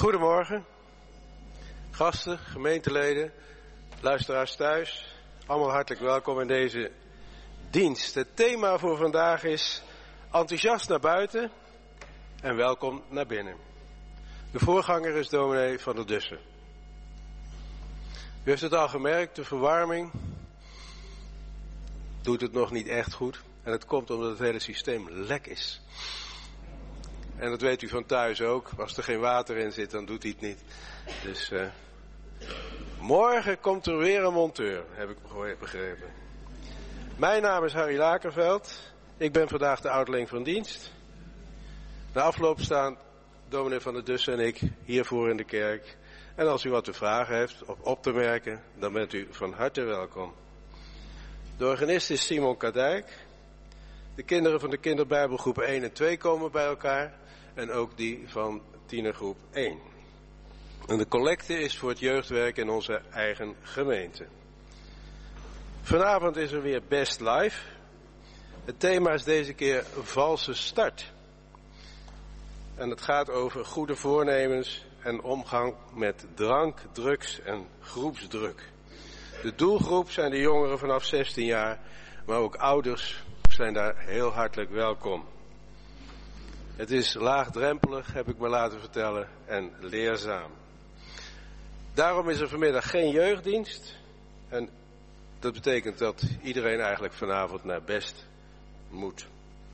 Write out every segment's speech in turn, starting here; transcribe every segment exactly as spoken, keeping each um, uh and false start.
Goedemorgen, gasten, gemeenteleden, luisteraars thuis. Allemaal hartelijk welkom in deze dienst. Het thema voor vandaag is enthousiast naar buiten en welkom naar binnen. De voorganger is dominee Van der Dussen. U heeft het al gemerkt, de verwarming doet het nog niet echt goed. En het komt omdat het hele systeem lek is. En dat weet u van thuis ook. Als er geen water in zit, dan doet hij het niet. Dus uh, morgen komt er weer een monteur, heb ik begrepen. Mijn naam is Harry Lakerveld. Ik ben vandaag de ouderling van dienst. Na afloop staan dominee Van der Dussen en ik hiervoor in de kerk. En als u wat te vragen heeft of op te merken, dan bent u van harte welkom. De organist is Simon Kadijk. De kinderen van de kinderbijbelgroep één en twee komen bij elkaar. En ook die van tienergroep één. En de collecte is voor het jeugdwerk in onze eigen gemeente. Vanavond is er weer Best Live. Het thema is deze keer valse start. En het gaat over goede voornemens en omgang met drank, drugs en groepsdruk. De doelgroep zijn de jongeren vanaf zestien jaar, maar ook ouders zijn daar heel hartelijk welkom. Het is laagdrempelig, heb ik me laten vertellen, en leerzaam. Daarom is er vanmiddag geen jeugddienst. En dat betekent dat iedereen eigenlijk vanavond naar best moet.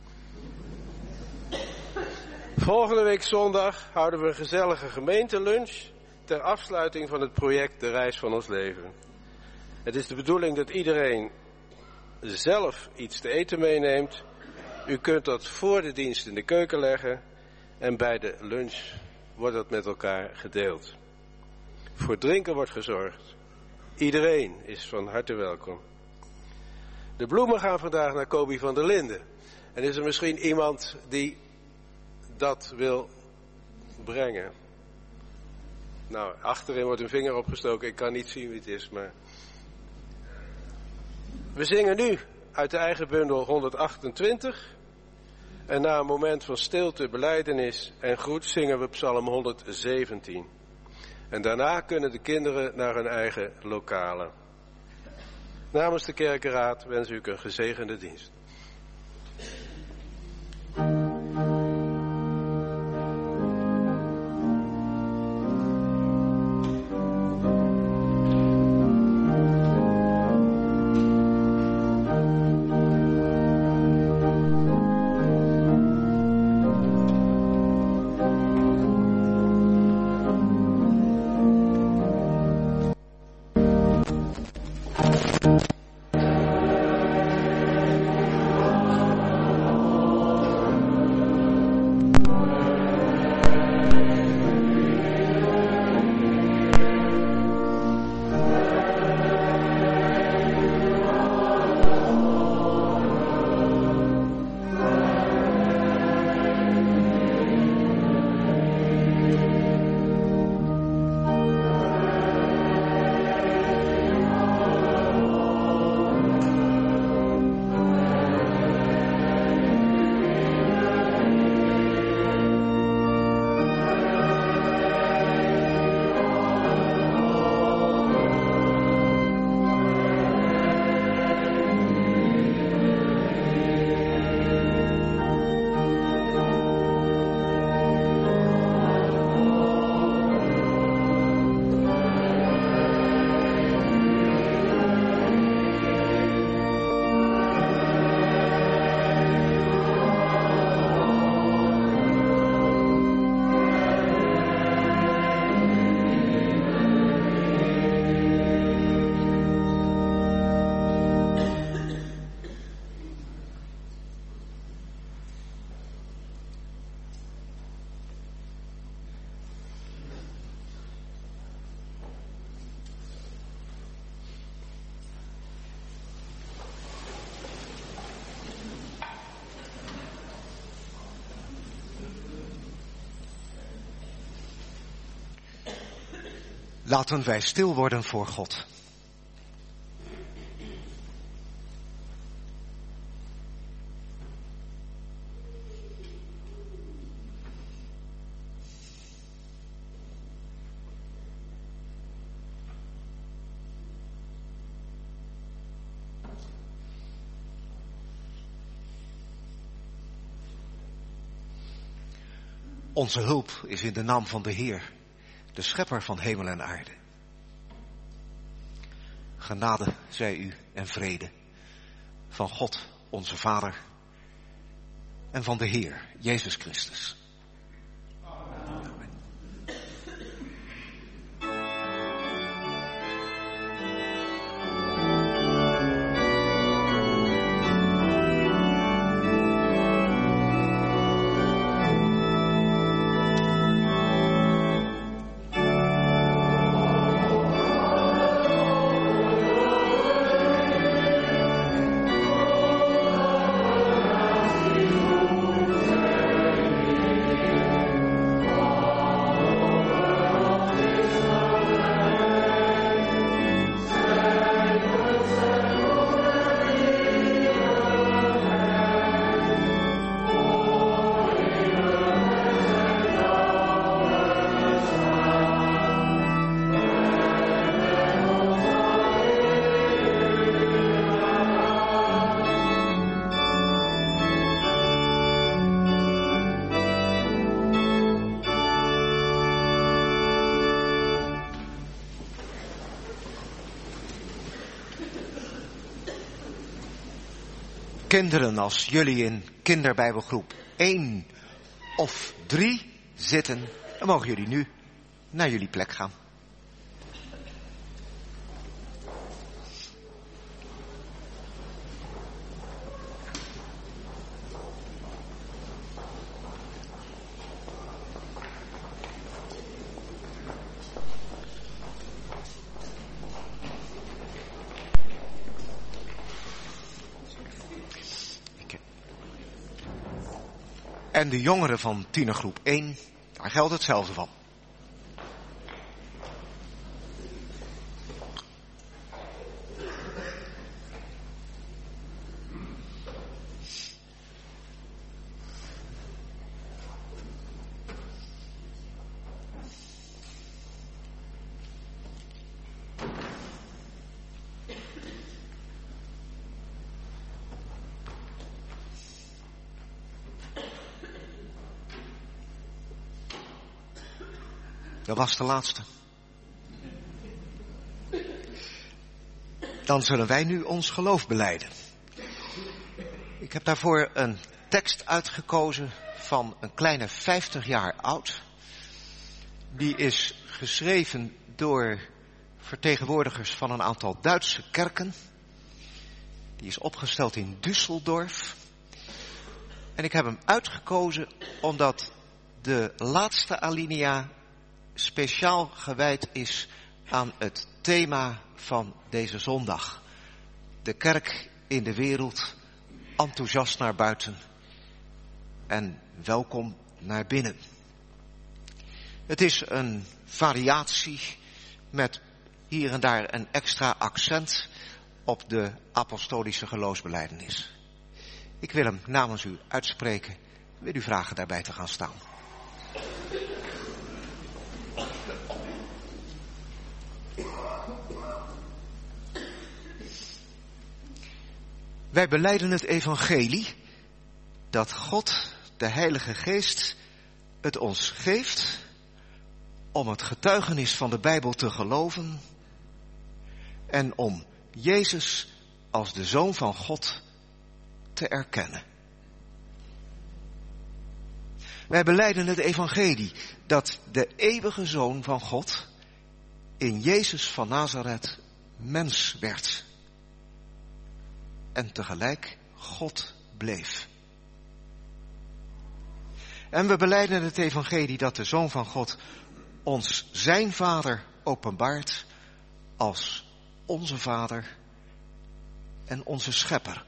Volgende week zondag houden we een gezellige gemeentelunch ter afsluiting van het project De Reis van ons Leven. Het is de bedoeling dat iedereen zelf iets te eten meeneemt. U kunt dat voor de dienst in de keuken leggen en bij de lunch wordt dat met elkaar gedeeld. Voor drinken wordt gezorgd. Iedereen is van harte welkom. De bloemen gaan vandaag naar Kobi van der Linden. En is er misschien iemand die dat wil brengen? Nou, achterin wordt een vinger opgestoken. Ik kan niet zien wie het is, maar... We zingen nu uit de eigen bundel honderdachtentwintig. En na een moment van stilte, belijdenis en groet zingen we psalm honderdzeventien. En daarna kunnen de kinderen naar hun eigen lokalen. Namens de kerkenraad wens ik u een gezegende dienst. Laten wij stil worden voor God. Onze hulp is in de naam van de Heer, de schepper van hemel en aarde. Genade zij u en vrede van God, onze Vader, en van de Heer, Jezus Christus. Amen. Kinderen, als jullie in kinderbijbelgroep één of drie zitten, dan mogen jullie nu naar jullie plek gaan. En de jongeren van tienergroep één, daar geldt hetzelfde van. Dat was de laatste. Dan zullen wij nu ons geloof belijden. Ik heb daarvoor een tekst uitgekozen van een kleine vijftig jaar oud. Die is geschreven door vertegenwoordigers van een aantal Duitse kerken. Die is opgesteld in Düsseldorf. En ik heb hem uitgekozen omdat de laatste alinea speciaal gewijd is aan het thema van deze zondag. De kerk in de wereld, enthousiast naar buiten en welkom naar binnen. Het is een variatie met hier en daar een extra accent op de apostolische geloofsbelijdenis. Ik wil hem namens u uitspreken. Wil u vragen daarbij te gaan staan. Wij belijden het evangelie dat God, de Heilige Geest, het ons geeft om het getuigenis van de Bijbel te geloven en om Jezus als de Zoon van God te erkennen. Wij belijden het evangelie dat de eeuwige Zoon van God in Jezus van Nazareth mens werd en tegelijk God bleef. En we belijden het evangelie dat de Zoon van God ons zijn Vader openbaart als onze Vader en onze Schepper.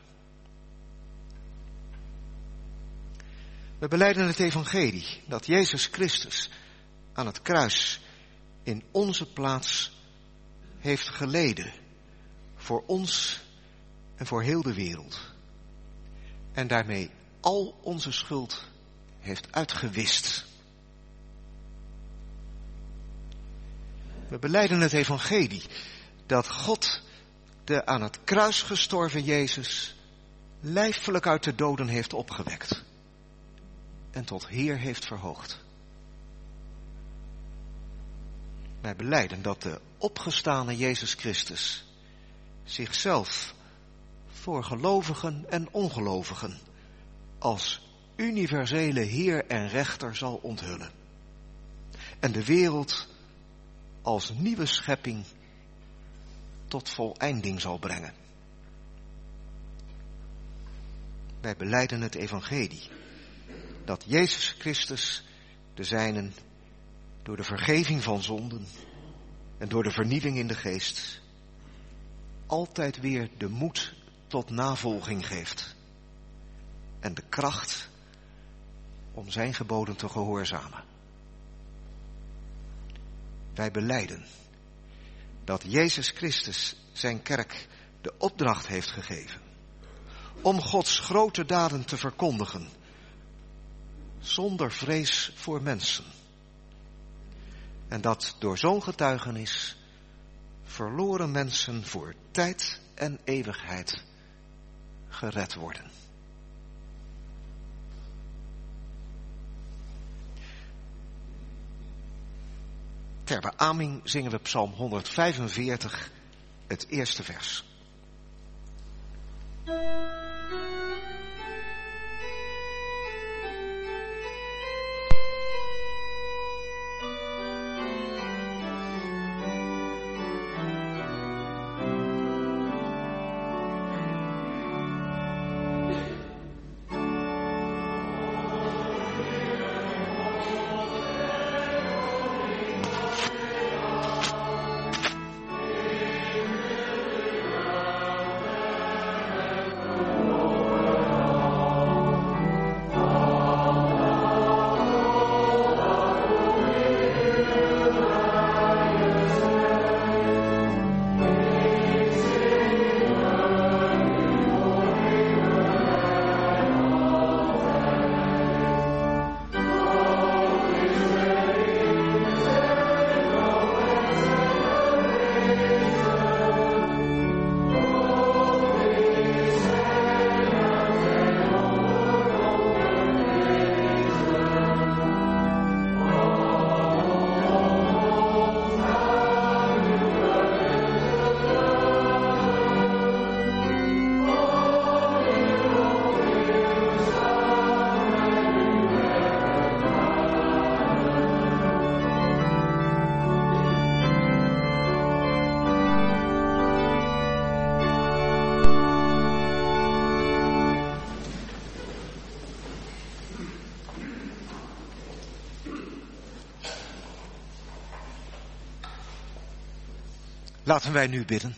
We belijden het evangelie dat Jezus Christus aan het kruis in onze plaats heeft geleden voor ons en voor heel de wereld. En daarmee al onze schuld heeft uitgewist. We belijden het evangelie dat God de aan het kruis gestorven Jezus lijfelijk uit de doden heeft opgewekt en tot Heer heeft verhoogd. Wij belijden dat de opgestane Jezus Christus zichzelf voor gelovigen en ongelovigen als universele Heer en Rechter zal onthullen. En de wereld als nieuwe schepping tot voleinding zal brengen. Wij belijden het evangelie, dat Jezus Christus de zijnen door de vergeving van zonden en door de vernieuwing in de geest altijd weer de moed tot navolging geeft en de kracht om zijn geboden te gehoorzamen. Wij belijden dat Jezus Christus zijn kerk de opdracht heeft gegeven om Gods grote daden te verkondigen, zonder vrees voor mensen. En dat door zo'n getuigenis verloren mensen voor tijd en eeuwigheid gered worden. Ter beaming zingen we Psalm honderdvijfenveertig, het eerste vers. Laten wij nu bidden.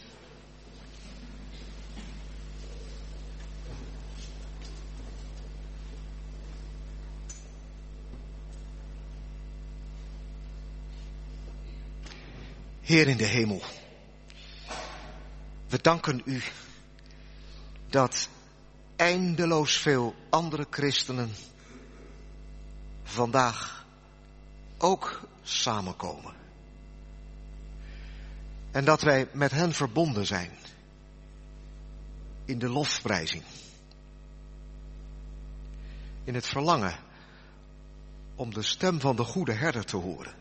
Heer in de hemel, we danken u dat eindeloos veel andere christenen vandaag ook samenkomen. En dat wij met hen verbonden zijn in de lofprijzing. In het verlangen om de stem van de goede herder te horen.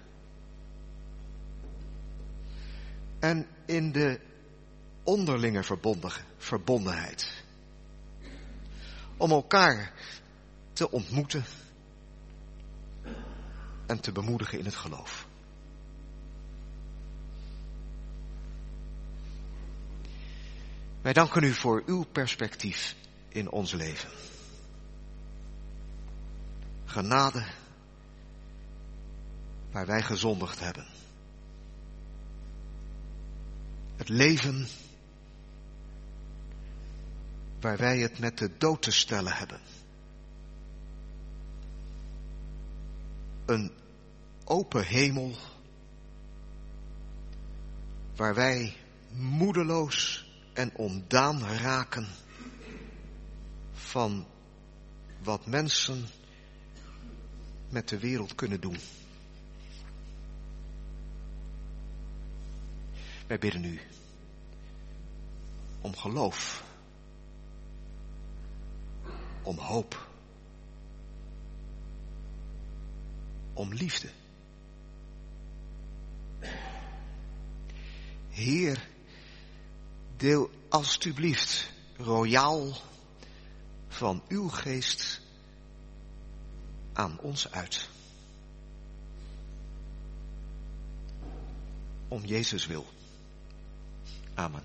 En in de onderlinge verbondenheid. Om elkaar te ontmoeten en te bemoedigen in het geloof. Wij danken u voor uw perspectief in ons leven. Genade waar wij gezondigd hebben. Het leven waar wij het met de dood te stellen hebben. Een open hemel waar wij moedeloos en ontdaan raken van wat mensen met de wereld kunnen doen. Wij bidden u om geloof, om hoop, om liefde. Heer, deel alstublieft royaal van uw geest aan ons uit. Om Jezus wil. Amen.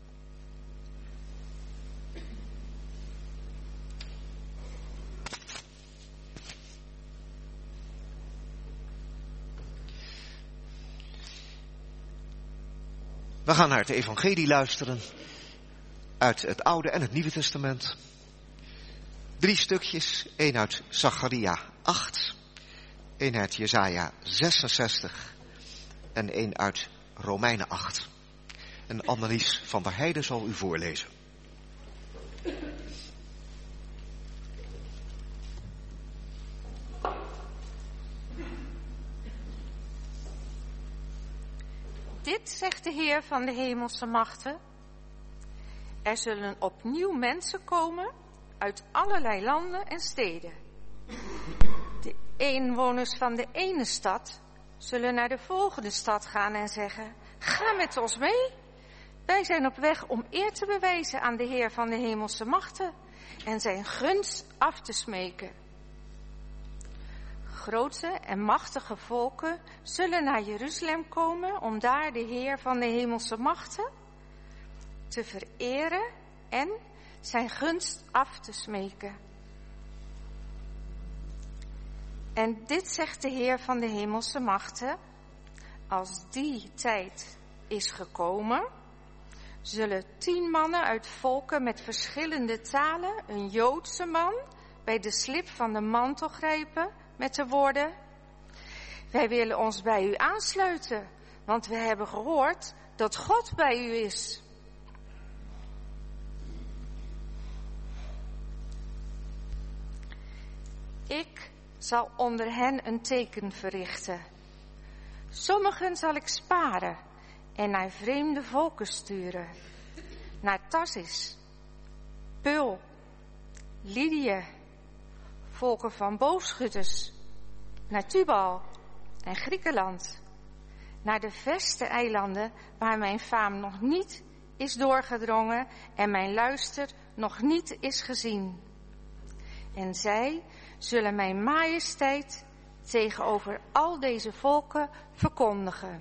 We gaan naar het evangelie luisteren uit het Oude en het Nieuwe Testament. Drie stukjes, één uit Zacharia acht, één uit Jesaja zesenzestig en één uit Romeinen acht. En Annelies van der Heijden zal u voorlezen. Dit zegt de Heer van de hemelse machten. Er zullen opnieuw mensen komen uit allerlei landen en steden. De inwoners van de ene stad zullen naar de volgende stad gaan en zeggen: ga met ons mee. Wij zijn op weg om eer te bewijzen aan de Heer van de hemelse machten en zijn gunst af te smeken. Grote en machtige volken zullen naar Jeruzalem komen om daar de Heer van de hemelse machten te vereren en zijn gunst af te smeken. En dit zegt de Heer van de hemelse machten: als die tijd is gekomen, zullen tien mannen uit volken met verschillende talen een Joodse man bij de slip van de mantel grijpen met de woorden: wij willen ons bij u aansluiten, want we hebben gehoord dat God bij u is. Ik zal onder hen een teken verrichten. Sommigen zal ik sparen en naar vreemde volken sturen. Naar Tarsis, Peul, Lydië, volken van boogschutters, naar Tubal en Griekenland. Naar de verste eilanden waar mijn faam nog niet is doorgedrongen en mijn luister nog niet is gezien. En zij zullen mijn majesteit tegenover al deze volken verkondigen.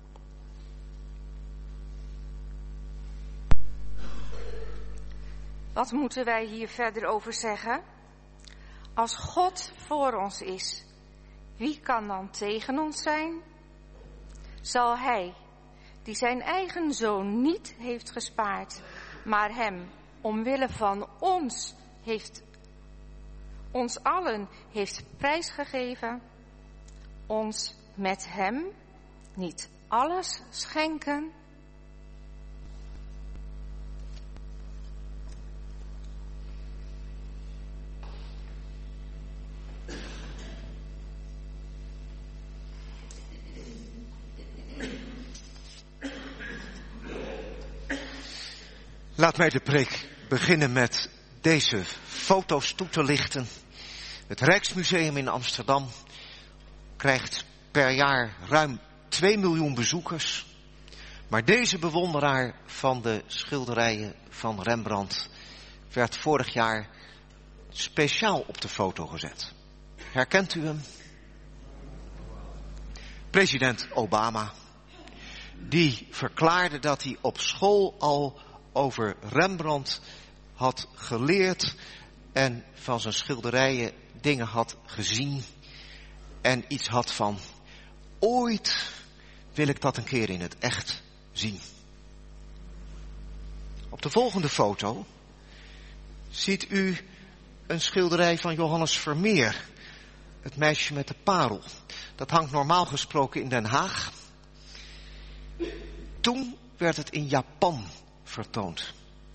Wat moeten wij hier verder over zeggen? Als God voor ons is, wie kan dan tegen ons zijn? Zal hij, die zijn eigen zoon niet heeft gespaard, maar hem omwille van ons heeft, ons allen heeft prijsgegeven, ons met hem niet alles schenken? Laat mij de preek beginnen met deze foto's toe te lichten. Het Rijksmuseum in Amsterdam krijgt per jaar ruim twee miljoen bezoekers. Maar deze bewonderaar van de schilderijen van Rembrandt werd vorig jaar speciaal op de foto gezet. Herkent u hem? President Obama. Die verklaarde dat hij op school al over Rembrandt had geleerd en van zijn schilderijen dingen had gezien en iets had van: ooit wil ik dat een keer in het echt zien. Op de volgende foto ziet u een schilderij van Johannes Vermeer, Het meisje met de parel. Dat hangt normaal gesproken in Den Haag. Toen werd het in Japan vertoond.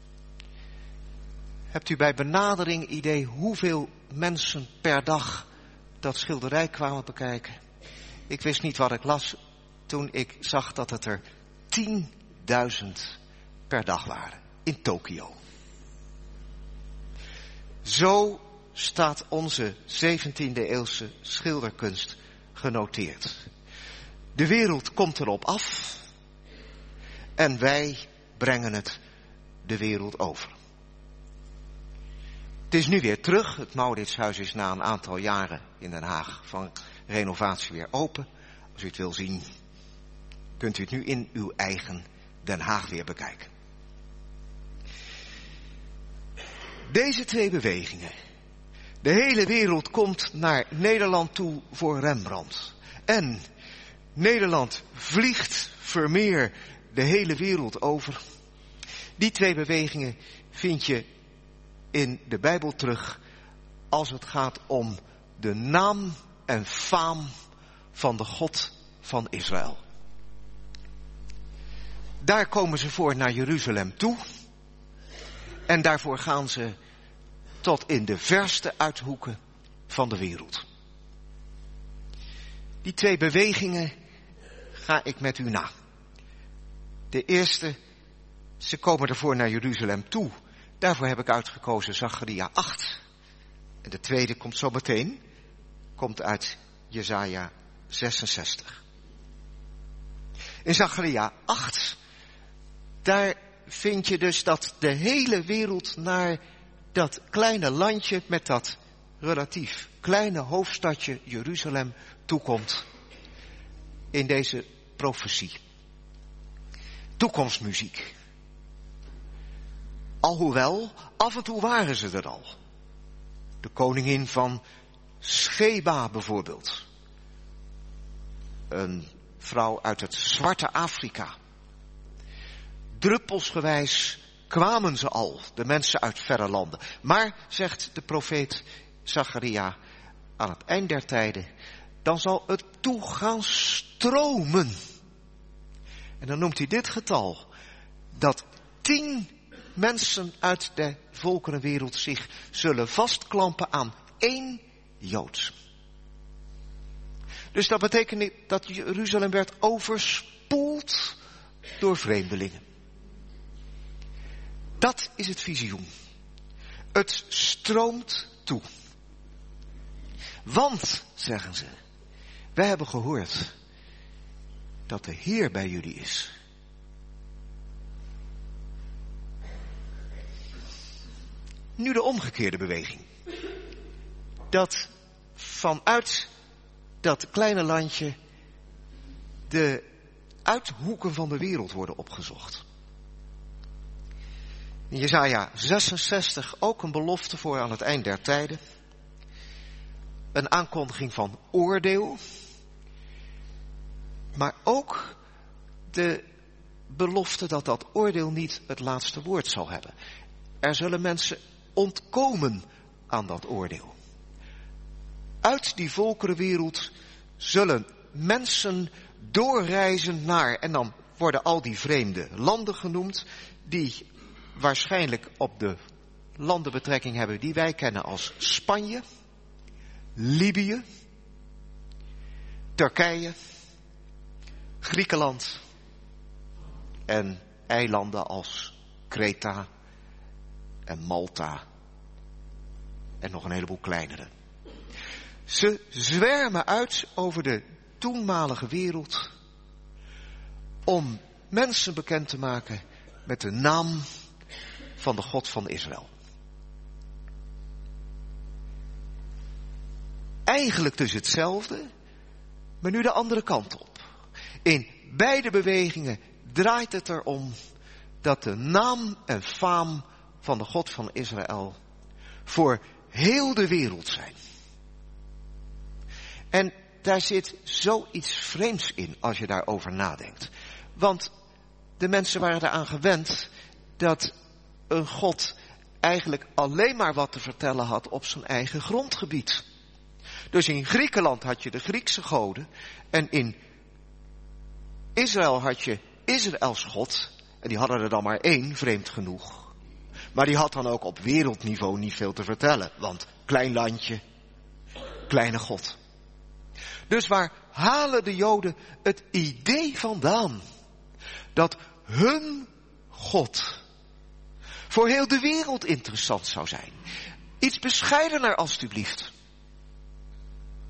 Hebt u bij benadering idee hoeveel mensen per dag dat schilderij kwamen bekijken? Ik wist niet wat ik las toen ik zag dat het er tienduizend per dag waren in Tokio. Zo staat onze zeventiende eeuwse schilderkunst genoteerd. De wereld komt erop af en wij brengen het de wereld over. Het is nu weer terug. Het Mauritshuis is na een aantal jaren in Den Haag van renovatie weer open. Als u het wil zien, kunt u het nu in uw eigen Den Haag weer bekijken. Deze twee bewegingen. De hele wereld komt naar Nederland toe voor Rembrandt. En Nederland vliegt Vermeer de hele wereld over. Die twee bewegingen vind je in de Bijbel terug als het gaat om de naam en faam van de God van Israël. Daar komen ze voor naar Jeruzalem toe. En daarvoor gaan ze tot in de verste uithoeken van de wereld. Die twee bewegingen ga ik met u na. De eerste, ze komen ervoor naar Jeruzalem toe. Daarvoor heb ik uitgekozen Zacharia acht. En de tweede komt zo meteen, komt uit Jesaja zesenzestig. In Zacharia acht, daar vind je dus dat de hele wereld naar dat kleine landje met dat relatief kleine hoofdstadje Jeruzalem toekomt in deze profetie. Toekomstmuziek. Alhoewel, af en toe waren ze er al. De koningin van Sheba bijvoorbeeld. Een vrouw uit het zwarte Afrika. Druppelsgewijs kwamen ze al, de mensen uit verre landen. Maar, zegt de profeet Zacharia, aan het eind der tijden, dan zal het toe gaan stromen. En dan noemt hij dit getal, dat tien mensen uit de volkerenwereld zich zullen vastklampen aan één Jood. Dus dat betekent niet dat Jeruzalem werd overspoeld door vreemdelingen. Dat is het visioen. Het stroomt toe. Want, zeggen ze, wij hebben gehoord dat de Heer bij jullie is. Nu de omgekeerde beweging. Dat vanuit dat kleine landje de uithoeken van de wereld worden opgezocht. In Jesaja zesenzestig ook een belofte voor aan het eind der tijden. Een aankondiging van oordeel. Maar ook de belofte dat dat oordeel niet het laatste woord zal hebben. Er zullen mensen ontkomen aan dat oordeel. Uit die volkerenwereld zullen mensen doorreizen naar, en dan worden al die vreemde landen genoemd, die waarschijnlijk op de landen betrekking hebben die wij kennen als Spanje, Libië, Turkije, Griekenland en eilanden als Kreta en Malta en nog een heleboel kleinere. Ze zwermen uit over de toenmalige wereld om mensen bekend te maken met de naam van de God van Israël. Eigenlijk dus hetzelfde, maar nu de andere kant op. In beide bewegingen draait het erom dat de naam en faam van de God van Israël voor heel de wereld zijn. En daar zit zoiets vreemds in als je daarover nadenkt. Want de mensen waren eraan gewend dat een God eigenlijk alleen maar wat te vertellen had op zijn eigen grondgebied. Dus in Griekenland had je de Griekse goden en in Israël had je Israëls God. En die hadden er dan maar één, vreemd genoeg. Maar die had dan ook op wereldniveau niet veel te vertellen. Want klein landje, kleine God. Dus waar halen de Joden het idee vandaan dat hun God voor heel de wereld interessant zou zijn? Iets bescheidener alstublieft.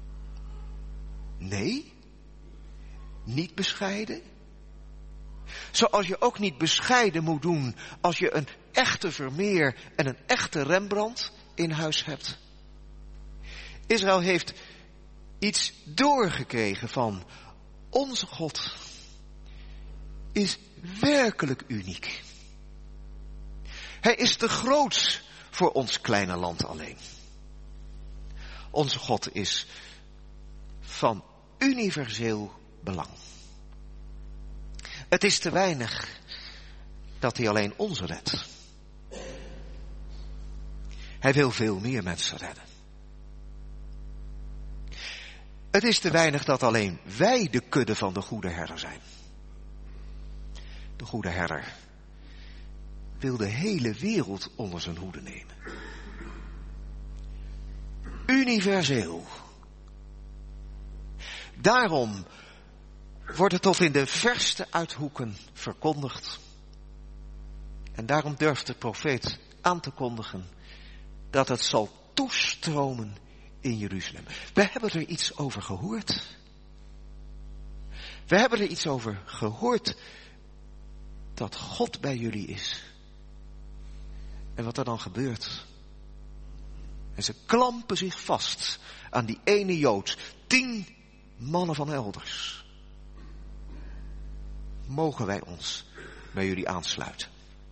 Nee, niet bescheiden. Zoals je ook niet bescheiden moet doen als je een echte Vermeer en een echte Rembrandt in huis hebt. Israël heeft iets doorgekregen van onze God is werkelijk uniek. Hij is te groot voor ons kleine land alleen. Onze God is van universeel belang. Het is te weinig dat hij alleen ons redt. Hij wil veel meer mensen redden. Het is te weinig dat alleen wij de kudde van de goede herder zijn. De goede herder wil de hele wereld onder zijn hoede nemen. Universeel. Daarom wordt het tot in de verste uithoeken verkondigd. En daarom durft de profeet aan te kondigen dat het zal toestromen in Jeruzalem. We hebben er iets over gehoord. We hebben er iets over gehoord dat God bij jullie is. En wat er dan gebeurt. En ze klampen zich vast aan die ene Jood. Tien mannen van elders. Mogen wij ons bij jullie aansluiten?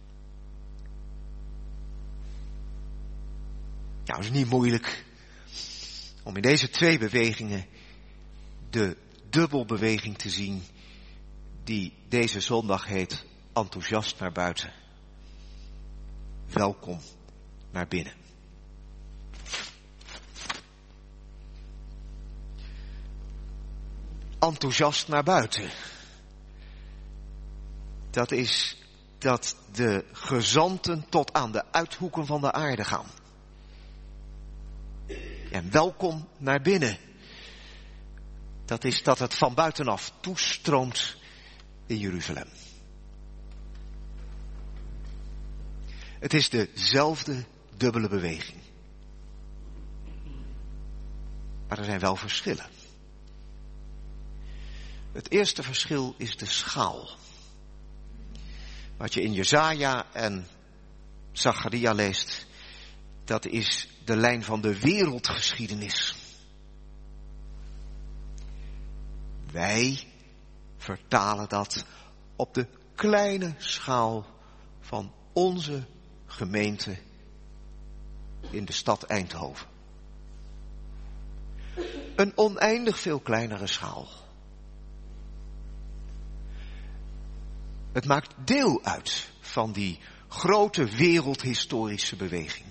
Nou, het is niet moeilijk om in deze twee bewegingen de dubbelbeweging te zien die deze zondag heet enthousiast naar buiten. Welkom naar binnen. Enthousiast naar buiten. Dat is dat de gezanten tot aan de uithoeken van de aarde gaan. En welkom naar binnen. Dat is dat het van buitenaf toestroomt in Jeruzalem. Het is dezelfde dubbele beweging. Maar er zijn wel verschillen. Het eerste verschil is de schaal. Wat je in Jesaja en Zacharia leest, dat is de lijn van de wereldgeschiedenis. Wij vertalen dat op de kleine schaal van onze gemeente in de stad Eindhoven. Een oneindig veel kleinere schaal. Het maakt deel uit van die grote wereldhistorische beweging.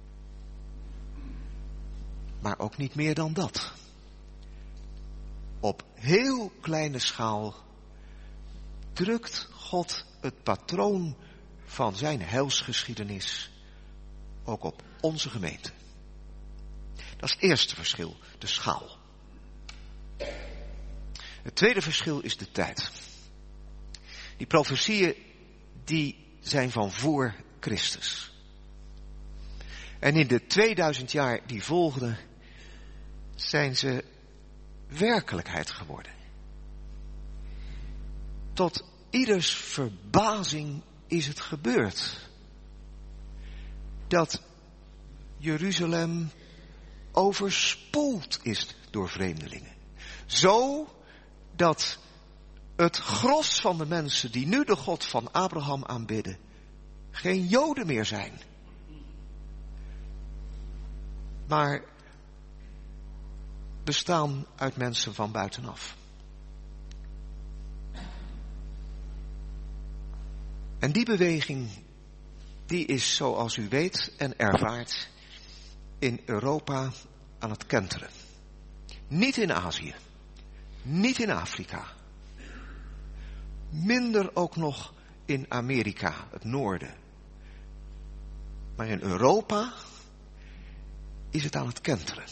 Maar ook niet meer dan dat. Op heel kleine schaal drukt God het patroon van zijn heilsgeschiedenis ook op onze gemeente. Dat is het eerste verschil, de schaal. Het tweede verschil is de tijd. Die profetieën die zijn van voor Christus. En in de tweeduizend jaar die volgden zijn ze werkelijkheid geworden. Tot ieders verbazing is het gebeurd. Dat Jeruzalem overspoeld is door vreemdelingen. Zo dat het gros van de mensen die nu de God van Abraham aanbidden, geen Joden meer zijn. Maar bestaan uit mensen van buitenaf. En die beweging, die is zoals u weet en ervaart in Europa aan het kenteren. Niet in Azië, niet in Afrika. Minder ook nog in Amerika, het noorden. Maar in Europa is het aan het kenteren.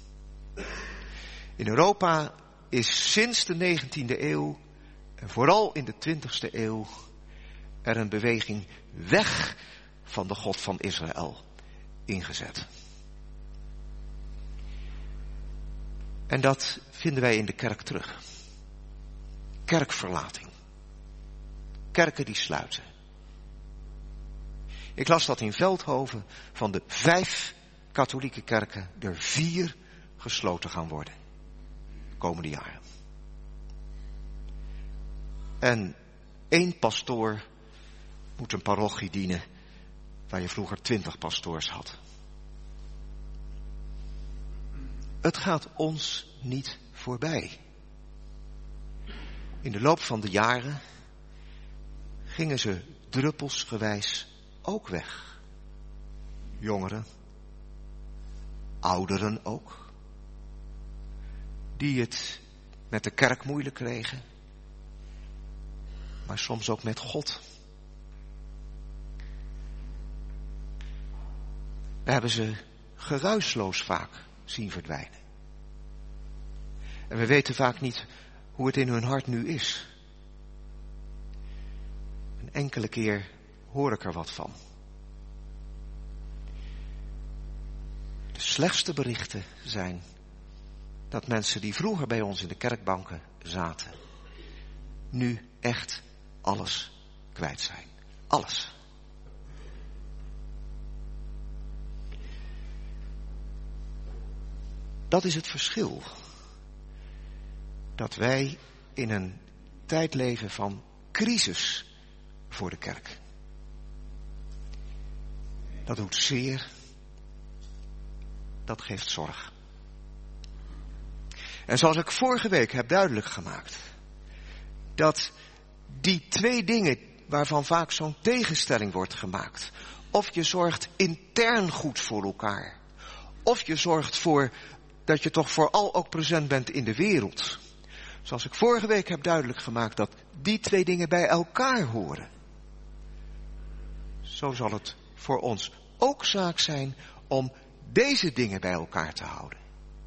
In Europa is sinds de negentiende eeuw en vooral in de twintigste eeuw er een beweging weg van de God van Israël ingezet. En dat vinden wij in de kerk terug. Kerkverlating. kerken die sluiten. Ik las dat in Veldhoven van de vijf katholieke kerken er vier gesloten gaan worden. De komende jaren. En één pastoor moet een parochie dienen waar je vroeger twintig pastoors had. Het gaat ons niet voorbij. In de loop van de jaren gingen ze druppelsgewijs ook weg. Jongeren, ouderen ook, die het met de kerk moeilijk kregen, maar soms ook met God. We hebben ze geruisloos vaak zien verdwijnen. En we weten vaak niet hoe het in hun hart nu is. Een enkele keer hoor ik er wat van. De slechtste berichten zijn dat mensen die vroeger bij ons in de kerkbanken zaten, nu echt alles kwijt zijn. Alles. Dat is het verschil. Dat wij in een tijd leven van crisis voor de kerk. Dat doet zeer. Dat geeft zorg. En zoals ik vorige week heb duidelijk gemaakt, dat die twee dingen waarvan vaak zo'n tegenstelling wordt gemaakt, of je zorgt intern goed voor elkaar, of je zorgt voor dat je toch vooral ook present bent in de wereld. Zoals ik vorige week heb duidelijk gemaakt dat die twee dingen bij elkaar horen. Zo zal het voor ons ook zaak zijn om deze dingen bij elkaar te houden.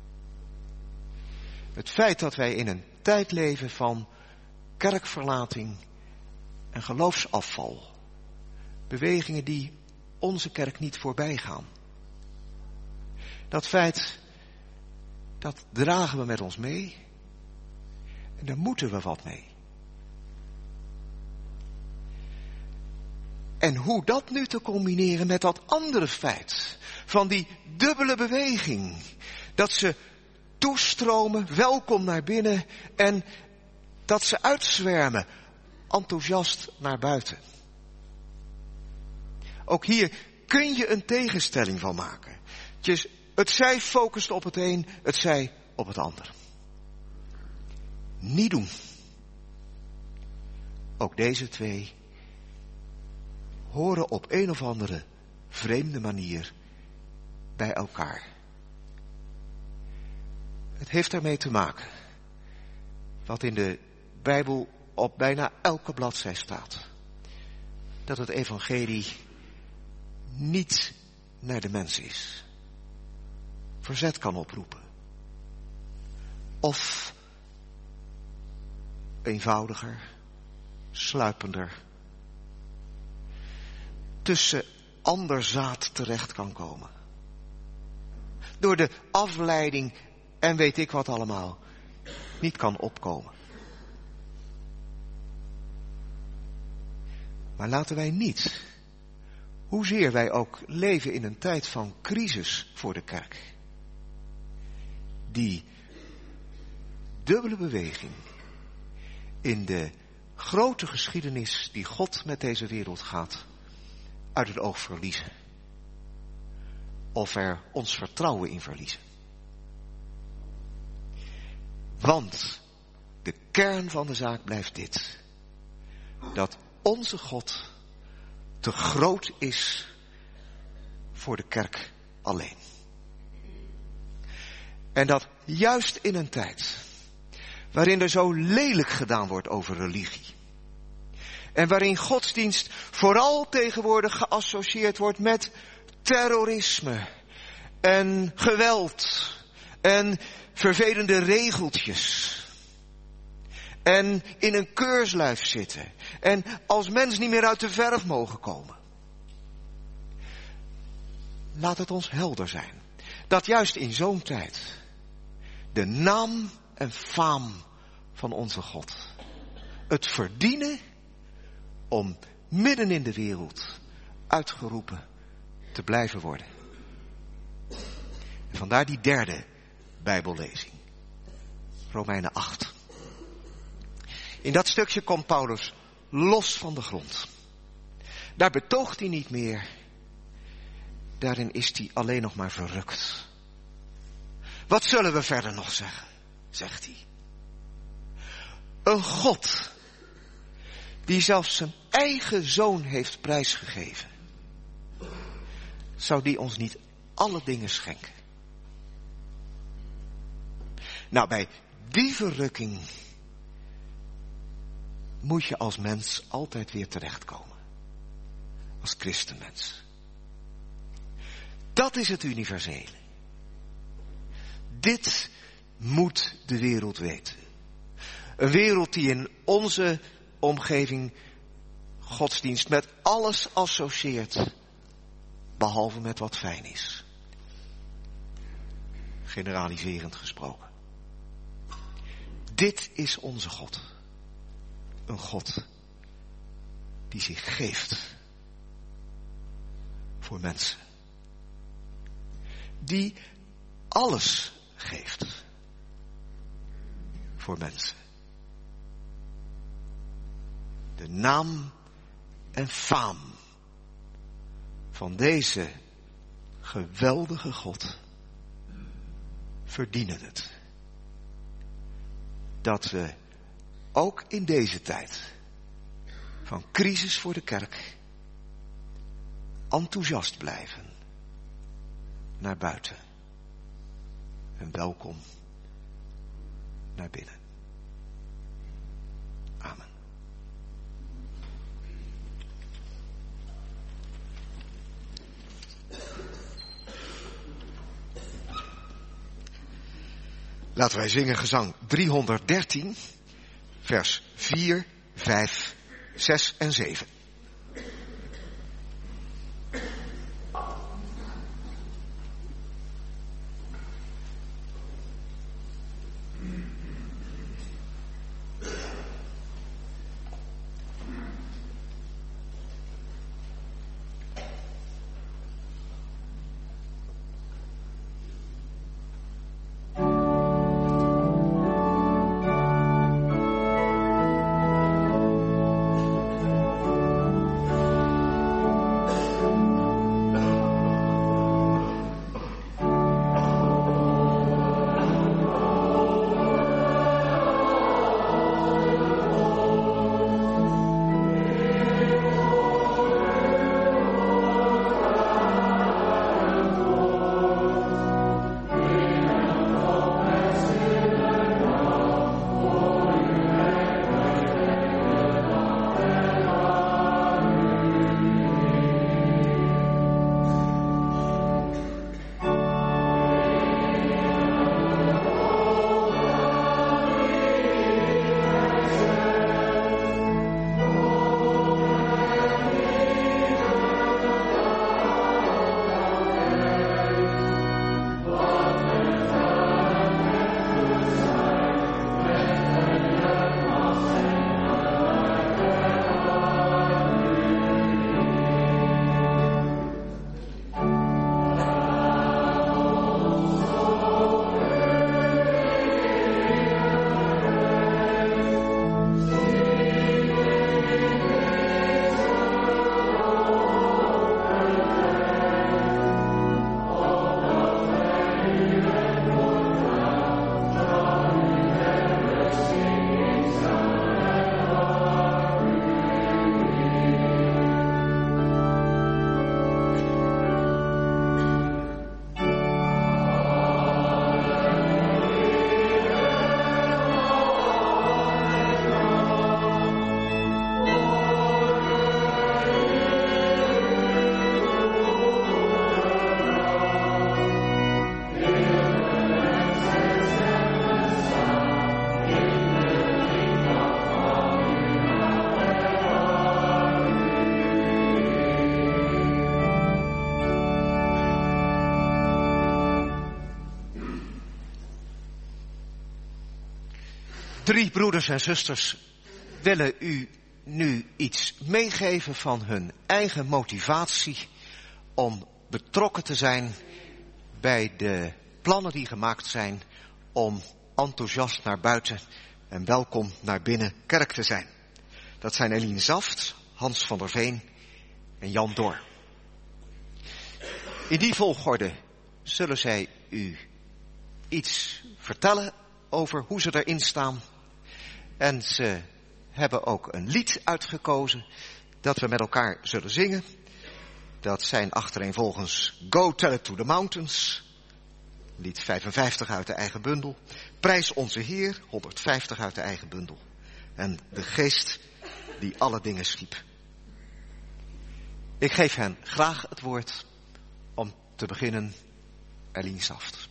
Het feit dat wij in een tijd leven van kerkverlating en geloofsafval. Bewegingen die onze kerk niet voorbij gaan. Dat feit, dat dragen we met ons mee. En daar moeten we wat mee. En hoe dat nu te combineren met dat andere feit van die dubbele beweging. Dat ze toestromen, welkom naar binnen en dat ze uitzwermen, enthousiast naar buiten. Ook hier kun je een tegenstelling van maken. Het zij focust op het een, het zij op het ander. Niet doen. Ook deze twee horen op een of andere vreemde manier bij elkaar. Het heeft ermee te maken wat in de Bijbel op bijna elke bladzij staat. Dat het evangelie niet naar de mens is. Verzet kan oproepen. Of eenvoudiger, sluipender, tussen ander zaad terecht kan komen. Door de afleiding en weet ik wat allemaal niet kan opkomen. Maar laten wij niet, hoezeer wij ook leven in een tijd van crisis voor de kerk, die dubbele beweging in de grote geschiedenis die God met deze wereld gaat, uit het oog verliezen. Of er ons vertrouwen in verliezen. Want de kern van de zaak blijft dit. Dat onze God te groot is voor de kerk alleen. En dat juist in een tijd waarin er zo lelijk gedaan wordt over religie. En waarin godsdienst vooral tegenwoordig geassocieerd wordt met terrorisme en geweld en vervelende regeltjes. En in een keurslijf zitten. En als mens niet meer uit de verf mogen komen. Laat het ons helder zijn. Dat juist in zo'n tijd de naam en faam van onze God, het verdienen om midden in de wereld uitgeroepen te blijven worden. En vandaar die derde Bijbellezing. Romeinen acht. In dat stukje komt Paulus los van de grond. Daar betoogt hij niet meer. Daarin is hij alleen nog maar verrukt. Wat zullen we verder nog zeggen? Zegt hij. Een God die zelfs zijn eigen zoon heeft prijsgegeven. Zou die ons niet alle dingen schenken? Nou, bij die verrukking moet je als mens altijd weer terechtkomen. Als christenmens. Dat is het universele. Dit moet de wereld weten. Een wereld die in onze omgeving godsdienst met alles associeert, behalve met wat fijn is. Generaliserend gesproken. Dit is onze God. Een God die zich geeft voor mensen. Die alles geeft voor mensen. De naam en faam van deze geweldige God verdienen het. Dat we ook in deze tijd van crisis voor de kerk enthousiast blijven naar buiten en welkom naar binnen. Amen. Laten wij zingen gezang driehonderddertien, vers vier, vijf, zes en zeven. Drie broeders en zusters willen u nu iets meegeven van hun eigen motivatie om betrokken te zijn bij de plannen die gemaakt zijn om enthousiast naar buiten en welkom naar binnen kerk te zijn. Dat zijn Eline Zaft, Hans van der Veen en Jan Dor. In die volgorde zullen zij u iets vertellen over hoe ze erin staan. En ze hebben ook een lied uitgekozen dat we met elkaar zullen zingen. Dat zijn achtereenvolgens Go Tell It to the Mountains, lied vijfenvijftig uit de eigen bundel. Prijs onze Heer, honderdvijftig uit de eigen bundel. En de geest die alle dingen schiep. Ik geef hen graag het woord om te beginnen, Eline Zaft.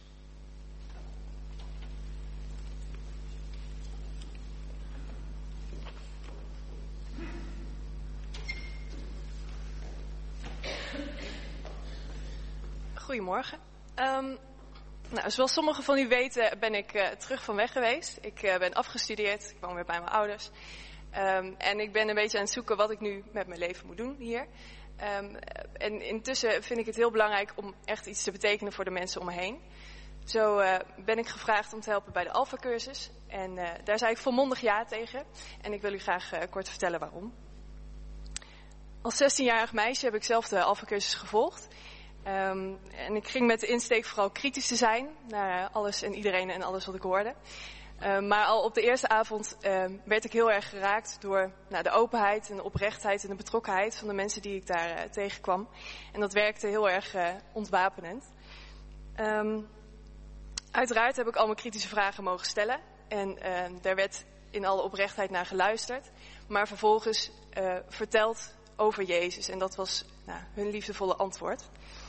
Goedemorgen. Um, nou, zoals sommigen van u weten ben ik uh, terug van weg geweest. Ik uh, ben afgestudeerd, ik woon weer bij mijn ouders. Um, en ik ben een beetje aan het zoeken wat ik nu met mijn leven moet doen hier. Um, en intussen vind ik het heel belangrijk om echt iets te betekenen voor de mensen om me heen. Zo uh, ben ik gevraagd om te helpen bij de Alpha-cursus. En uh, daar zei ik volmondig ja tegen. En ik wil u graag uh, kort vertellen waarom. Als zestienjarig meisje heb ik zelf de Alpha-cursus gevolgd. Um, en ik ging met de insteek vooral kritisch te zijn naar alles en iedereen en alles wat ik hoorde. Uh, maar al op de eerste avond uh, werd ik heel erg geraakt door nou, de openheid en de oprechtheid en de betrokkenheid van de mensen die ik daar uh, tegenkwam. En dat werkte heel erg uh, ontwapenend. Um, uiteraard heb ik al mijn kritische vragen mogen stellen. En uh, daar werd in alle oprechtheid naar geluisterd. Maar vervolgens uh, verteld over Jezus. En dat was nou, hun liefdevolle antwoord.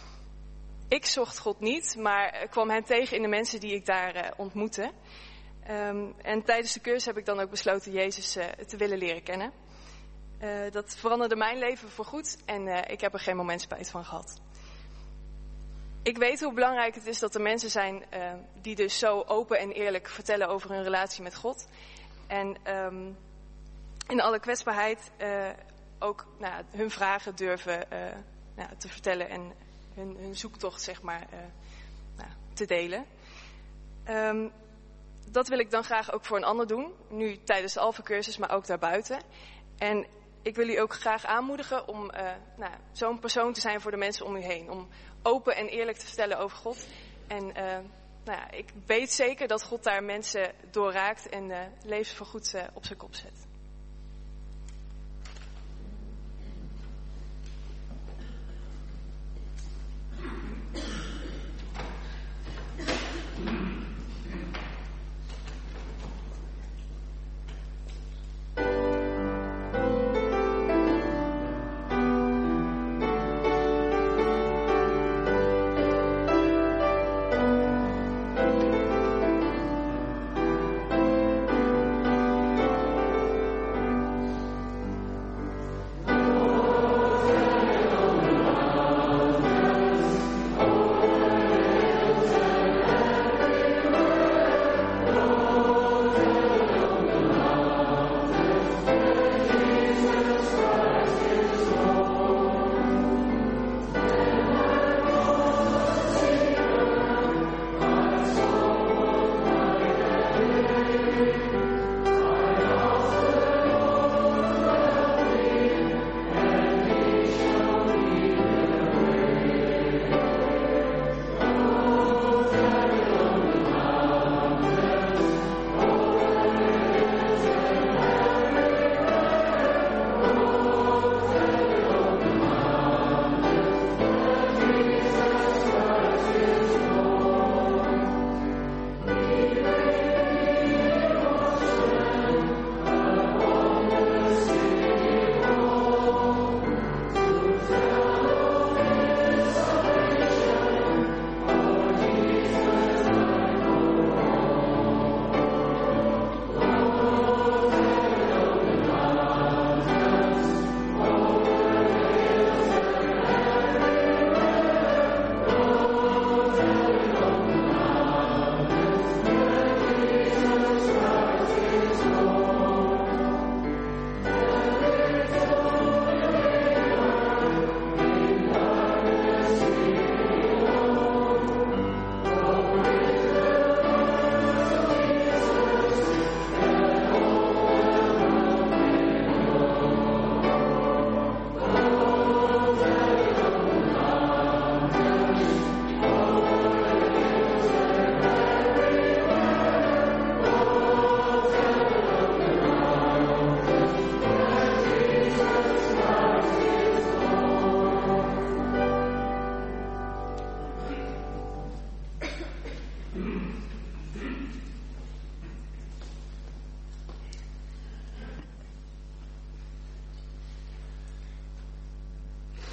Ik zocht God niet, maar kwam hen tegen in de mensen die ik daar uh, ontmoette. Um, en tijdens de cursus heb ik dan ook besloten Jezus uh, te willen leren kennen. Uh, dat veranderde mijn leven voorgoed en uh, ik heb er geen moment spijt van gehad. Ik weet hoe belangrijk het is dat er mensen zijn uh, die dus zo open en eerlijk vertellen over hun relatie met God. En um, in alle kwetsbaarheid uh, ook nou, hun vragen durven uh, nou, te vertellen en hun, hun zoektocht zeg maar uh, nou, te delen. Um, dat wil ik dan graag ook voor een ander doen, nu tijdens de Alpha-cursus, maar ook daarbuiten. En ik wil u ook graag aanmoedigen om uh, nou, zo'n persoon te zijn voor de mensen om u heen. Om open en eerlijk te vertellen over God. En uh, nou ja, ik weet zeker dat God daar mensen door raakt en uh, levens voorgoed uh, op zijn kop zet.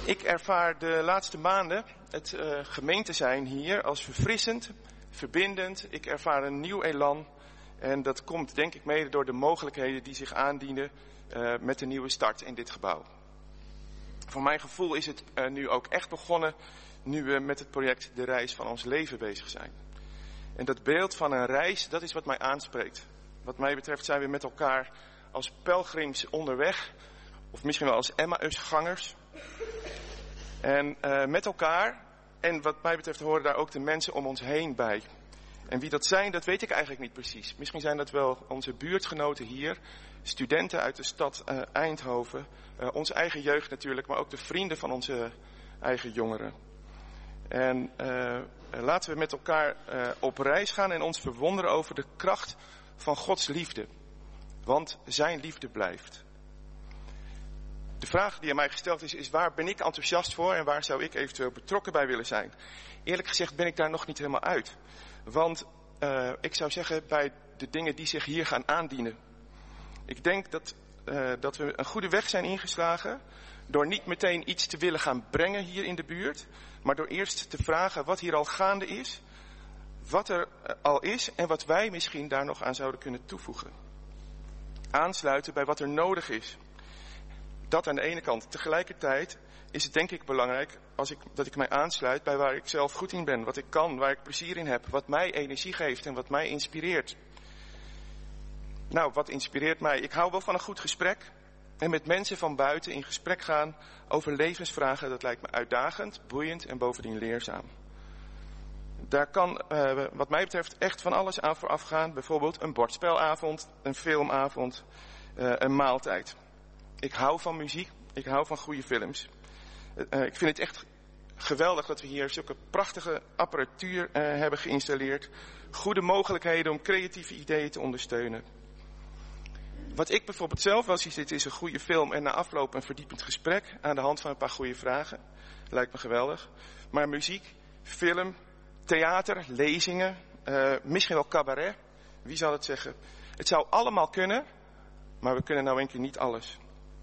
Ik ervaar de laatste maanden het uh, gemeente zijn hier als verfrissend, verbindend. Ik ervaar een nieuw elan. En dat komt denk ik mede door de mogelijkheden die zich aandienen uh, met de nieuwe start in dit gebouw. Voor mijn gevoel is het uh, nu ook echt begonnen nu we met het project De Reis van ons leven bezig zijn. En dat beeld van een reis, dat is wat mij aanspreekt. Wat mij betreft zijn we met elkaar als pelgrims onderweg. Of misschien wel als Emmausgangers. En uh, met elkaar, en wat mij betreft horen daar ook de mensen om ons heen bij. En wie dat zijn, dat weet ik eigenlijk niet precies. Misschien zijn dat wel onze buurtgenoten hier, studenten uit de stad uh, Eindhoven, uh, onze eigen jeugd natuurlijk, maar ook de vrienden van onze eigen jongeren. En uh, laten we met elkaar uh, op reis gaan en ons verwonderen over de kracht van Gods liefde. Want zijn liefde blijft. De vraag die aan mij gesteld is, is waar ben ik enthousiast voor en waar zou ik eventueel betrokken bij willen zijn? Eerlijk gezegd ben ik daar nog niet helemaal uit. Want uh, ik zou zeggen bij de dingen die zich hier gaan aandienen. Ik denk dat, uh, dat we een goede weg zijn ingeslagen door niet meteen iets te willen gaan brengen hier in de buurt. Maar door eerst te vragen wat hier al gaande is, wat er uh, al is en wat wij misschien daar nog aan zouden kunnen toevoegen. Aansluiten bij wat er nodig is. Dat aan de ene kant. Tegelijkertijd is het denk ik belangrijk als ik, dat ik mij aansluit bij waar ik zelf goed in ben. Wat ik kan, waar ik plezier in heb. Wat mij energie geeft en wat mij inspireert. Nou, wat inspireert mij? Ik hou wel van een goed gesprek. En met mensen van buiten in gesprek gaan over levensvragen. Dat lijkt me uitdagend, boeiend en bovendien leerzaam. Daar kan uh, wat mij betreft echt van alles aan vooraf gaan. Bijvoorbeeld een bordspelavond, een filmavond, uh, een maaltijd. Ik hou van muziek, ik hou van goede films. Uh, ik vind het echt geweldig dat we hier zulke prachtige apparatuur uh, hebben geïnstalleerd. Goede mogelijkheden om creatieve ideeën te ondersteunen. Wat ik bijvoorbeeld zelf wel zie zitten is een goede film en na afloop een verdiepend gesprek aan de hand van een paar goede vragen. Lijkt me geweldig. Maar muziek, film, theater, lezingen, uh, misschien wel cabaret. Wie zal het zeggen? Het zou allemaal kunnen, maar we kunnen nou een keer niet alles.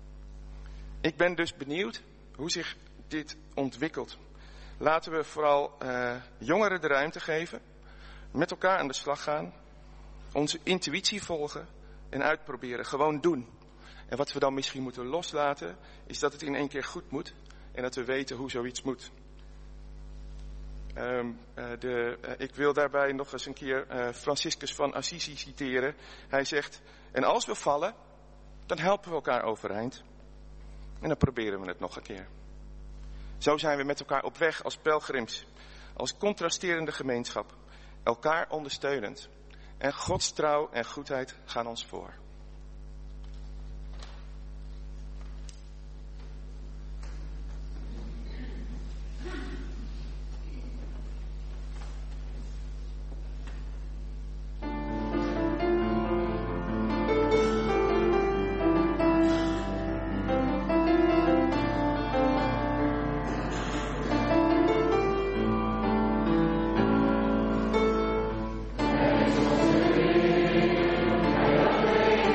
Ik ben dus benieuwd hoe zich dit ontwikkelt. Laten we vooral uh, jongeren de ruimte geven, met elkaar aan de slag gaan, onze intuïtie volgen en uitproberen, gewoon doen. En wat we dan misschien moeten loslaten, is dat het in één keer goed moet en dat we weten hoe zoiets moet. Um, uh, de, uh, ik wil daarbij nog eens een keer uh, Franciscus van Assisi citeren. Hij zegt, en als we vallen, dan helpen we elkaar overeind. En dan proberen we het nog een keer. Zo zijn we met elkaar op weg als pelgrims. Als contrasterende gemeenschap. Elkaar ondersteunend. En Gods trouw en goedheid gaan ons voor. Amen.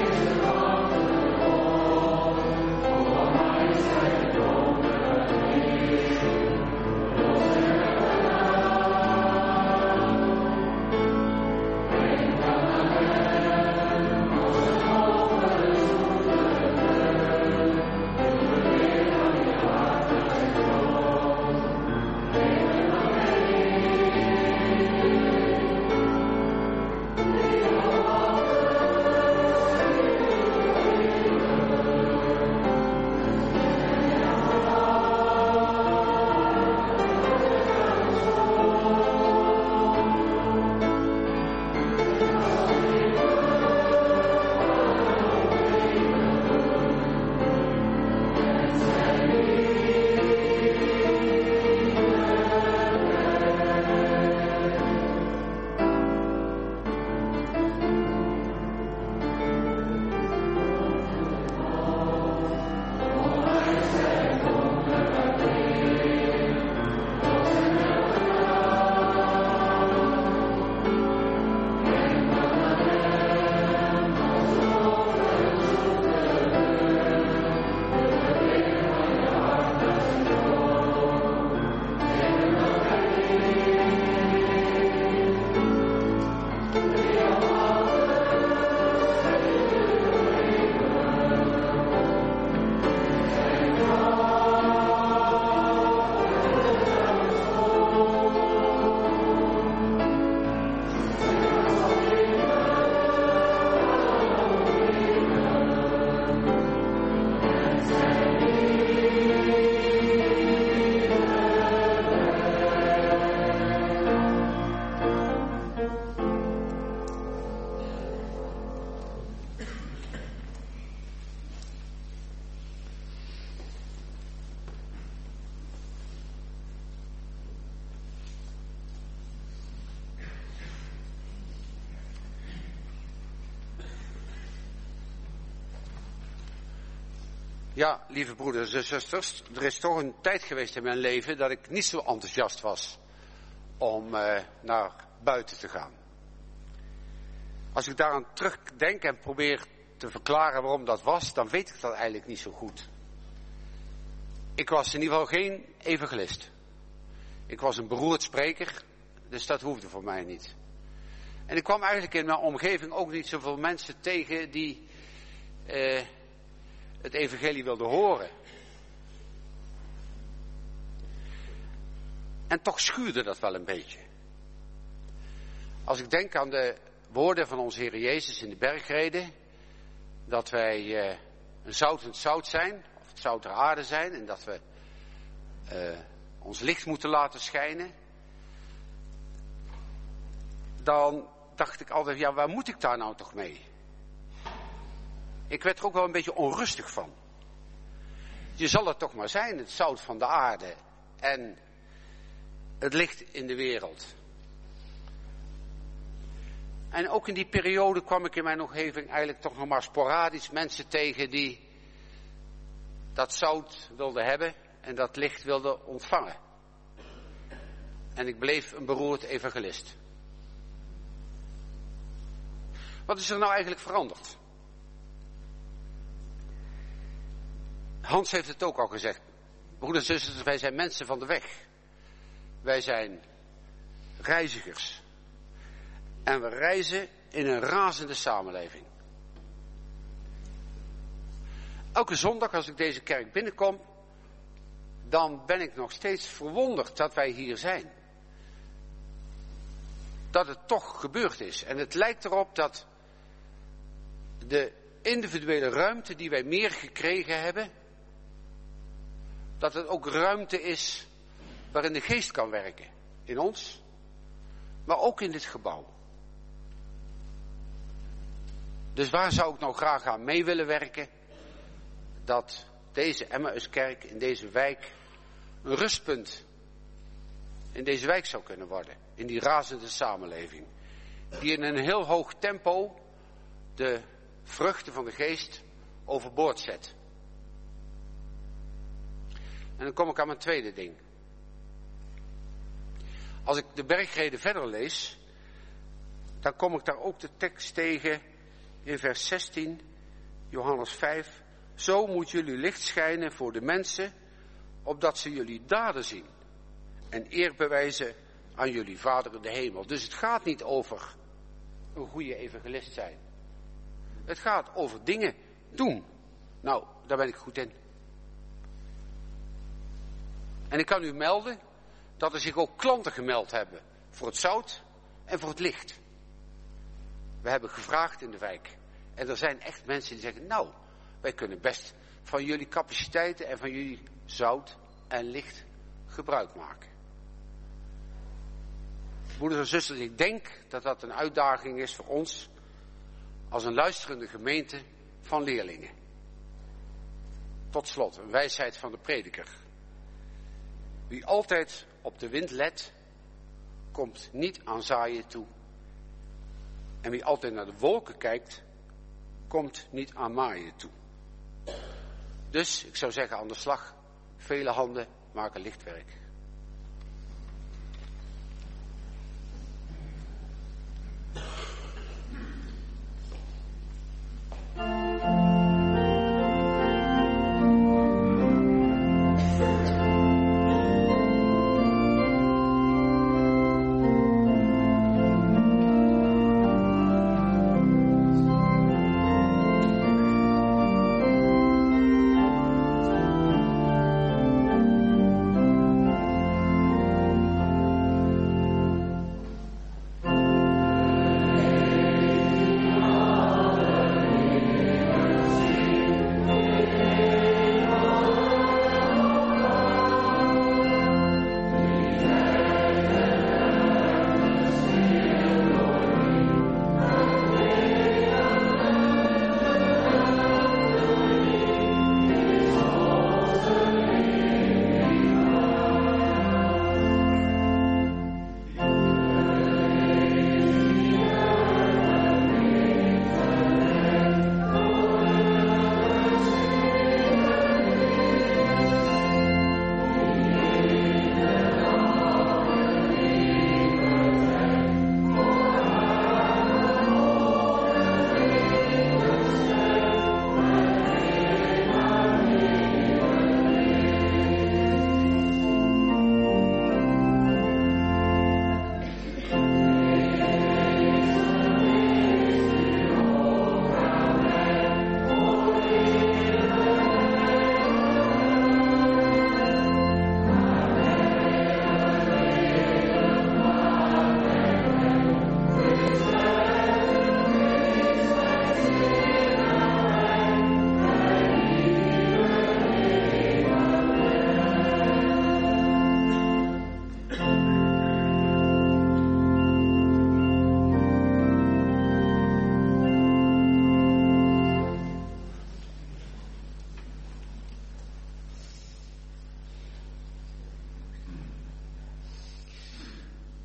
Ja, lieve broeders en zusters, er is toch een tijd geweest in mijn leven dat ik niet zo enthousiast was om uh, naar buiten te gaan. Als ik daaraan terugdenk en probeer te verklaren waarom dat was, dan weet ik dat eigenlijk niet zo goed. Ik was in ieder geval geen evangelist. Ik was een beroerd spreker, dus dat hoefde voor mij niet. En ik kwam eigenlijk in mijn omgeving ook niet zoveel mensen tegen die uh, het evangelie wilden horen. En toch schuurde dat wel een beetje. Als ik denk aan de woorden van onze Heer Jezus in de bergreden, dat wij uh, een zoutend zout zijn, of het zout der aarde zijn, en dat we uh, ons licht moeten laten schijnen, dan dacht ik altijd, ja, waar moet ik daar nou toch mee? Ik werd er ook wel een beetje onrustig van. Je zal het toch maar zijn, het zout van de aarde en het licht in de wereld. En ook in die periode kwam ik in mijn omgeving eigenlijk toch nog maar sporadisch mensen tegen die dat zout wilden hebben en dat licht wilden ontvangen. En ik bleef een beroerd evangelist. Wat is er nou eigenlijk veranderd? Hans heeft het ook al gezegd. Broeders en zusters, wij zijn mensen van de weg. Wij zijn reizigers. En we reizen in een razende samenleving. Elke zondag als ik deze kerk binnenkom, dan ben ik nog steeds verwonderd dat wij hier zijn. Dat het toch gebeurd is. En het lijkt erop dat de individuele ruimte die wij meer gekregen hebben, dat het ook ruimte is waarin de geest kan werken. In ons, maar ook in dit gebouw. Dus waar zou ik nou graag aan mee willen werken? Dat deze Emmauskerk in deze wijk een rustpunt in deze wijk zou kunnen worden. In die razende samenleving. Die in een heel hoog tempo de vruchten van de geest overboord zet. En dan kom ik aan mijn tweede ding. Als ik de bergreden verder lees, dan kom ik daar ook de tekst tegen in vers zestien, Johannes vijf. Zo moet jullie licht schijnen voor de mensen, opdat ze jullie daden zien en eer bewijzen aan jullie Vader in de hemel. Dus het gaat niet over een goede evangelist zijn. Het gaat over dingen doen. Nou, daar ben ik goed in. En ik kan u melden dat er zich ook klanten gemeld hebben voor het zout en voor het licht. We hebben gevraagd in de wijk. En er zijn echt mensen die zeggen, nou, wij kunnen best van jullie capaciteiten en van jullie zout en licht gebruik maken. Broeders en zusters, ik denk dat dat een uitdaging is voor ons als een luisterende gemeente van leerlingen. Tot slot, een wijsheid van de prediker. Wie altijd op de wind let, komt niet aan zaaien toe. En wie altijd naar de wolken kijkt, komt niet aan maaien toe. Dus, ik zou zeggen, aan de slag. Vele handen maken lichtwerk.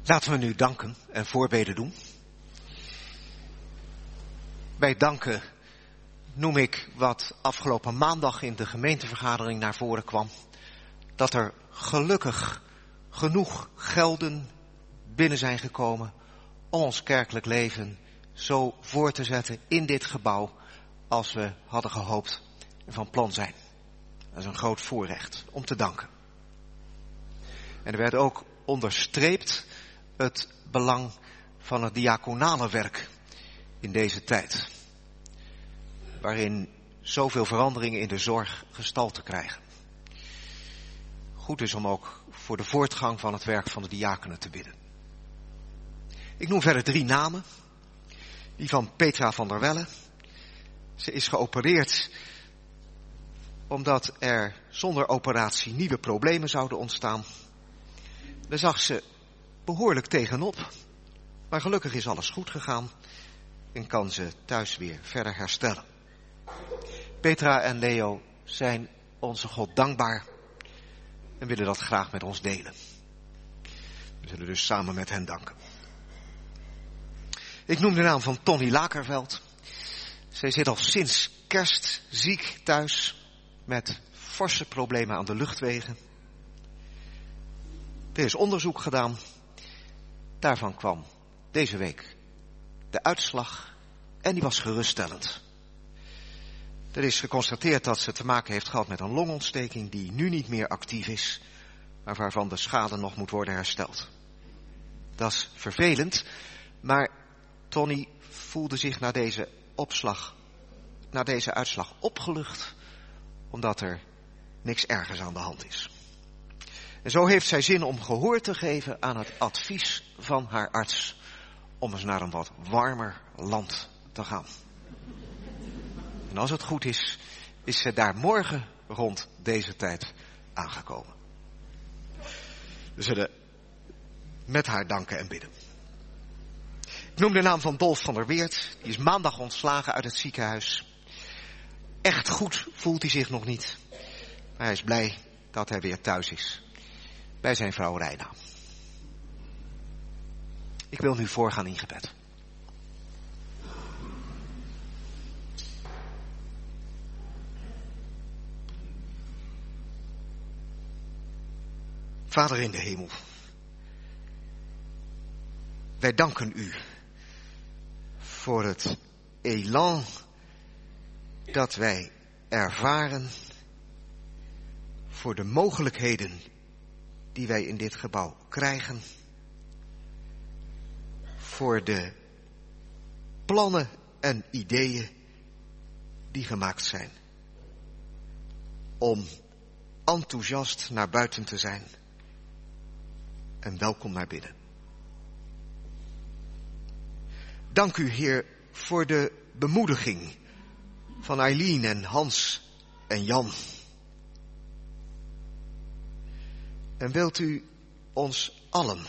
Laten we nu danken en voorbeden doen. Bij danken noem ik wat afgelopen maandag in de gemeentevergadering naar voren kwam. Dat er gelukkig genoeg gelden binnen zijn gekomen om ons kerkelijk leven zo voor te zetten in dit gebouw als we hadden gehoopt en van plan zijn. Dat is een groot voorrecht om te danken. En er werd ook onderstreept het belang van het diaconale werk in deze tijd, waarin zoveel veranderingen in de zorg gestalte krijgen. Goed is om ook voor de voortgang van het werk van de diakenen te bidden. Ik noem verder drie namen. Die van Petra van der Welle. Ze is geopereerd omdat er zonder operatie nieuwe problemen zouden ontstaan. Daar zag ze behoorlijk tegenop. Maar gelukkig is alles goed gegaan en kan ze thuis weer verder herstellen. Petra en Leo zijn onze God dankbaar en willen dat graag met ons delen. We zullen dus samen met hen danken. Ik noem de naam van Tony Lakerveld. Zij zit al sinds kerst ziek thuis met forse problemen aan de luchtwegen. Er is onderzoek gedaan. Daarvan kwam deze week de uitslag en die was geruststellend. Er is geconstateerd dat ze te maken heeft gehad met een longontsteking die nu niet meer actief is, maar waarvan de schade nog moet worden hersteld. Dat is vervelend, maar Tony voelde zich na deze opslag, na deze uitslag opgelucht, omdat er niks ergers aan de hand is. En zo heeft zij zin om gehoor te geven aan het advies van haar arts om eens naar een wat warmer land te gaan. En als het goed is, is ze daar morgen rond deze tijd aangekomen. We zullen met haar danken en bidden. Ik noem de naam van Dolf van der Weert. Die is maandag ontslagen uit het ziekenhuis. Echt goed voelt hij zich nog niet. Maar hij is blij dat hij weer thuis is. Bij zijn vrouw Reina. Ik wil nu voorgaan in gebed. Vader in de hemel. Wij danken u voor het elan dat wij ervaren, voor de mogelijkheden die wij in dit gebouw krijgen, voor de plannen en ideeën die gemaakt zijn, om enthousiast naar buiten te zijn en welkom naar binnen. Dank u, Heer, voor de bemoediging van Eileen en Hans en Jan. En wilt u ons allen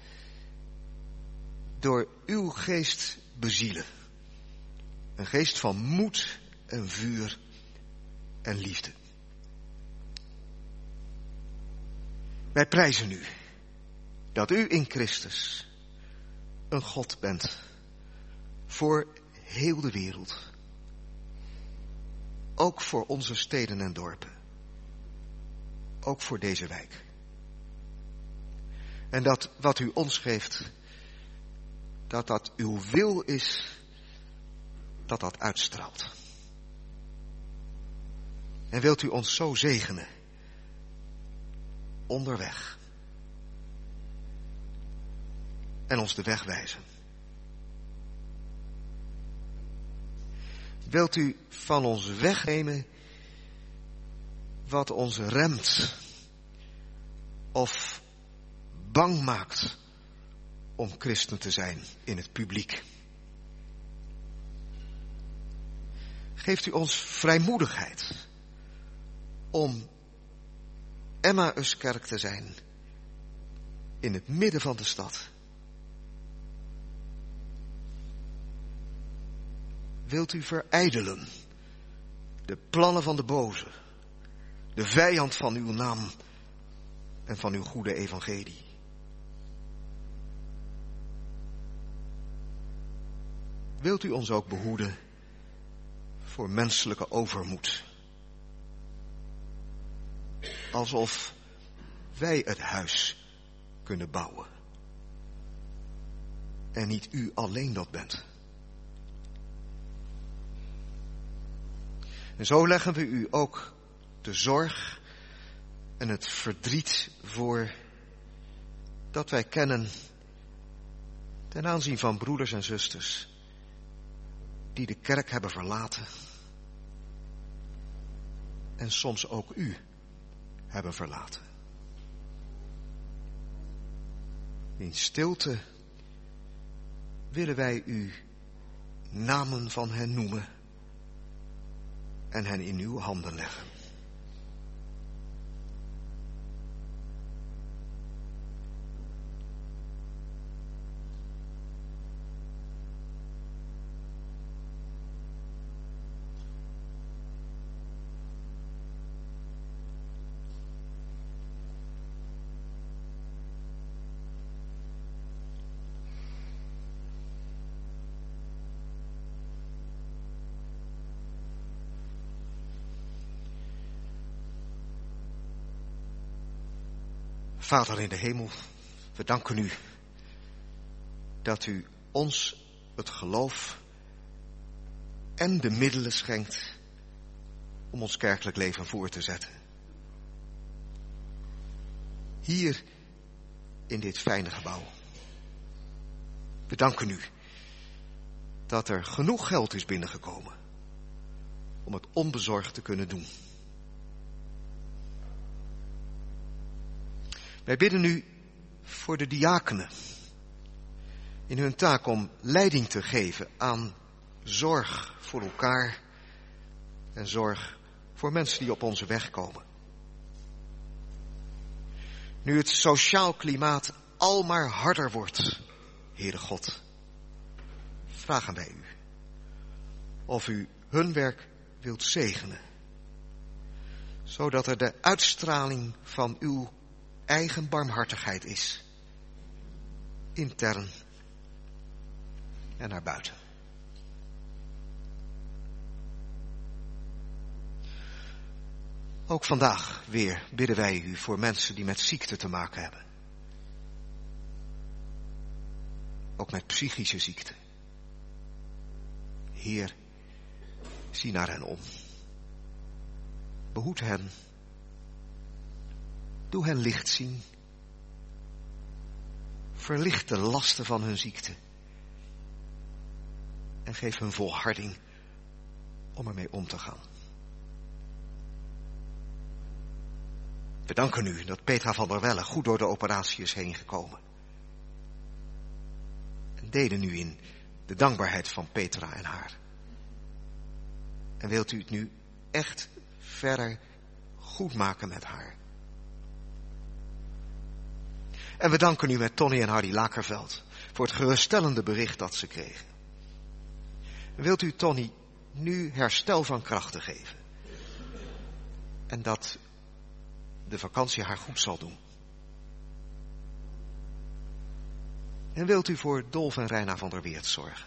door uw geest bezielen. Een geest van moed en vuur en liefde. Wij prijzen u dat u in Christus een God bent voor heel de wereld. Ook voor onze steden en dorpen. Ook voor deze wijk. En dat wat u ons geeft, dat dat uw wil is, dat dat uitstraalt. En wilt u ons zo zegenen, onderweg. En ons de weg wijzen. Wilt u van ons wegnemen wat ons remt of bang maakt om christen te zijn in het publiek. Geeft u ons vrijmoedigheid om Emmauskerk te zijn in het midden van de stad. Wilt u verijdelen de plannen van de boze, de vijand van uw naam en van uw goede evangelie. wilt u ons ook behoeden voor menselijke overmoed. Alsof wij het huis kunnen bouwen. En niet u alleen dat bent. En zo leggen we u ook de zorg en het verdriet voor dat wij kennen ten aanzien van broeders en zusters die de kerk hebben verlaten en soms ook u hebben verlaten. In stilte willen wij u namen van hen noemen en hen in uw handen leggen. Vader in de hemel, we danken u dat u ons het geloof en de middelen schenkt om ons kerkelijk leven voor te zetten. Hier in dit fijne gebouw. We danken u dat er genoeg geld is binnengekomen om het onbezorgd te kunnen doen. Wij bidden u voor de diakenen in hun taak om leiding te geven aan zorg voor elkaar en zorg voor mensen die op onze weg komen. Nu het sociaal klimaat al maar harder wordt, Heere God, vragen wij u of u hun werk wilt zegenen, zodat er de uitstraling van uw eigen barmhartigheid is, intern en naar buiten. Ook vandaag weer bidden wij u voor mensen die met ziekte te maken hebben. Ook met psychische ziekte. Heer, zie naar hen om. Behoed hen. Doe hen licht zien. Verlicht de lasten van hun ziekte. En geef hun volharding om ermee om te gaan. We danken u dat Petra van der Welle goed door de operatie is heen gekomen. En delen u in de dankbaarheid van Petra en haar. En wilt u het nu echt verder goed maken met haar. En we danken u met Tony en Hardy Lakerveld voor het geruststellende bericht dat ze kregen. En wilt u Tony nu herstel van krachten geven. En dat de vakantie haar goed zal doen. En wilt u voor Dolf en Reina van der Weert zorgen.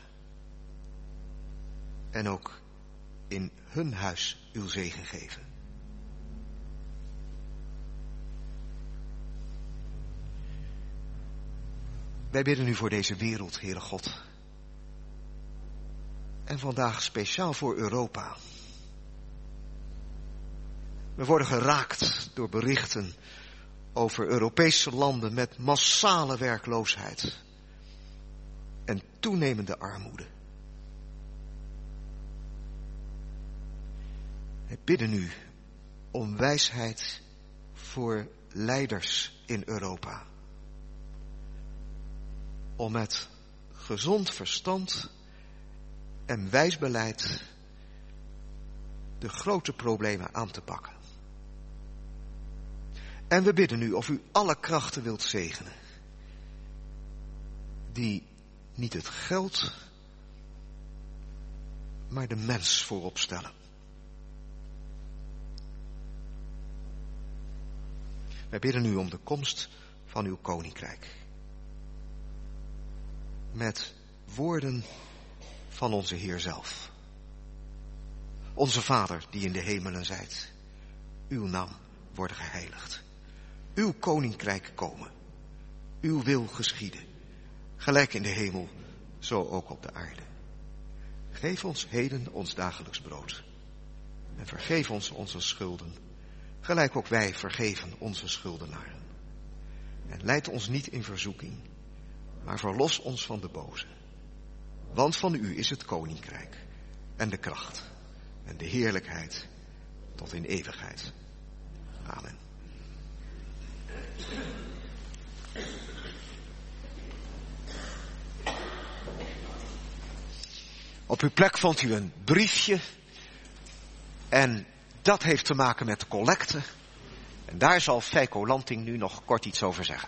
En ook in hun huis uw zegen geven. Wij bidden u voor deze wereld, Heere God. En vandaag speciaal voor Europa. We worden geraakt door berichten over Europese landen met massale werkloosheid en toenemende armoede. Wij bidden u om wijsheid voor leiders in Europa. Om met gezond verstand en wijs beleid de grote problemen aan te pakken. En we bidden u of u alle krachten wilt zegenen, die niet het geld, maar de mens voorop stellen. Wij bidden u om de komst van uw koninkrijk. Met woorden van onze Heer zelf. Onze Vader die in de hemelen zijt, uw naam worden geheiligd. Uw koninkrijk komen. Uw wil geschieden. Gelijk in de hemel, zo ook op de aarde. Geef ons heden ons dagelijks brood. En vergeef ons onze schulden, gelijk ook wij vergeven onze schuldenaren. En leid ons niet in verzoeking, maar verlos ons van de boze. Want van u is het koninkrijk en de kracht en de heerlijkheid tot in eeuwigheid. Amen. Op uw plek vond u een briefje en dat heeft te maken met de collecte. En daar zal Feiko Lanting nu nog kort iets over zeggen.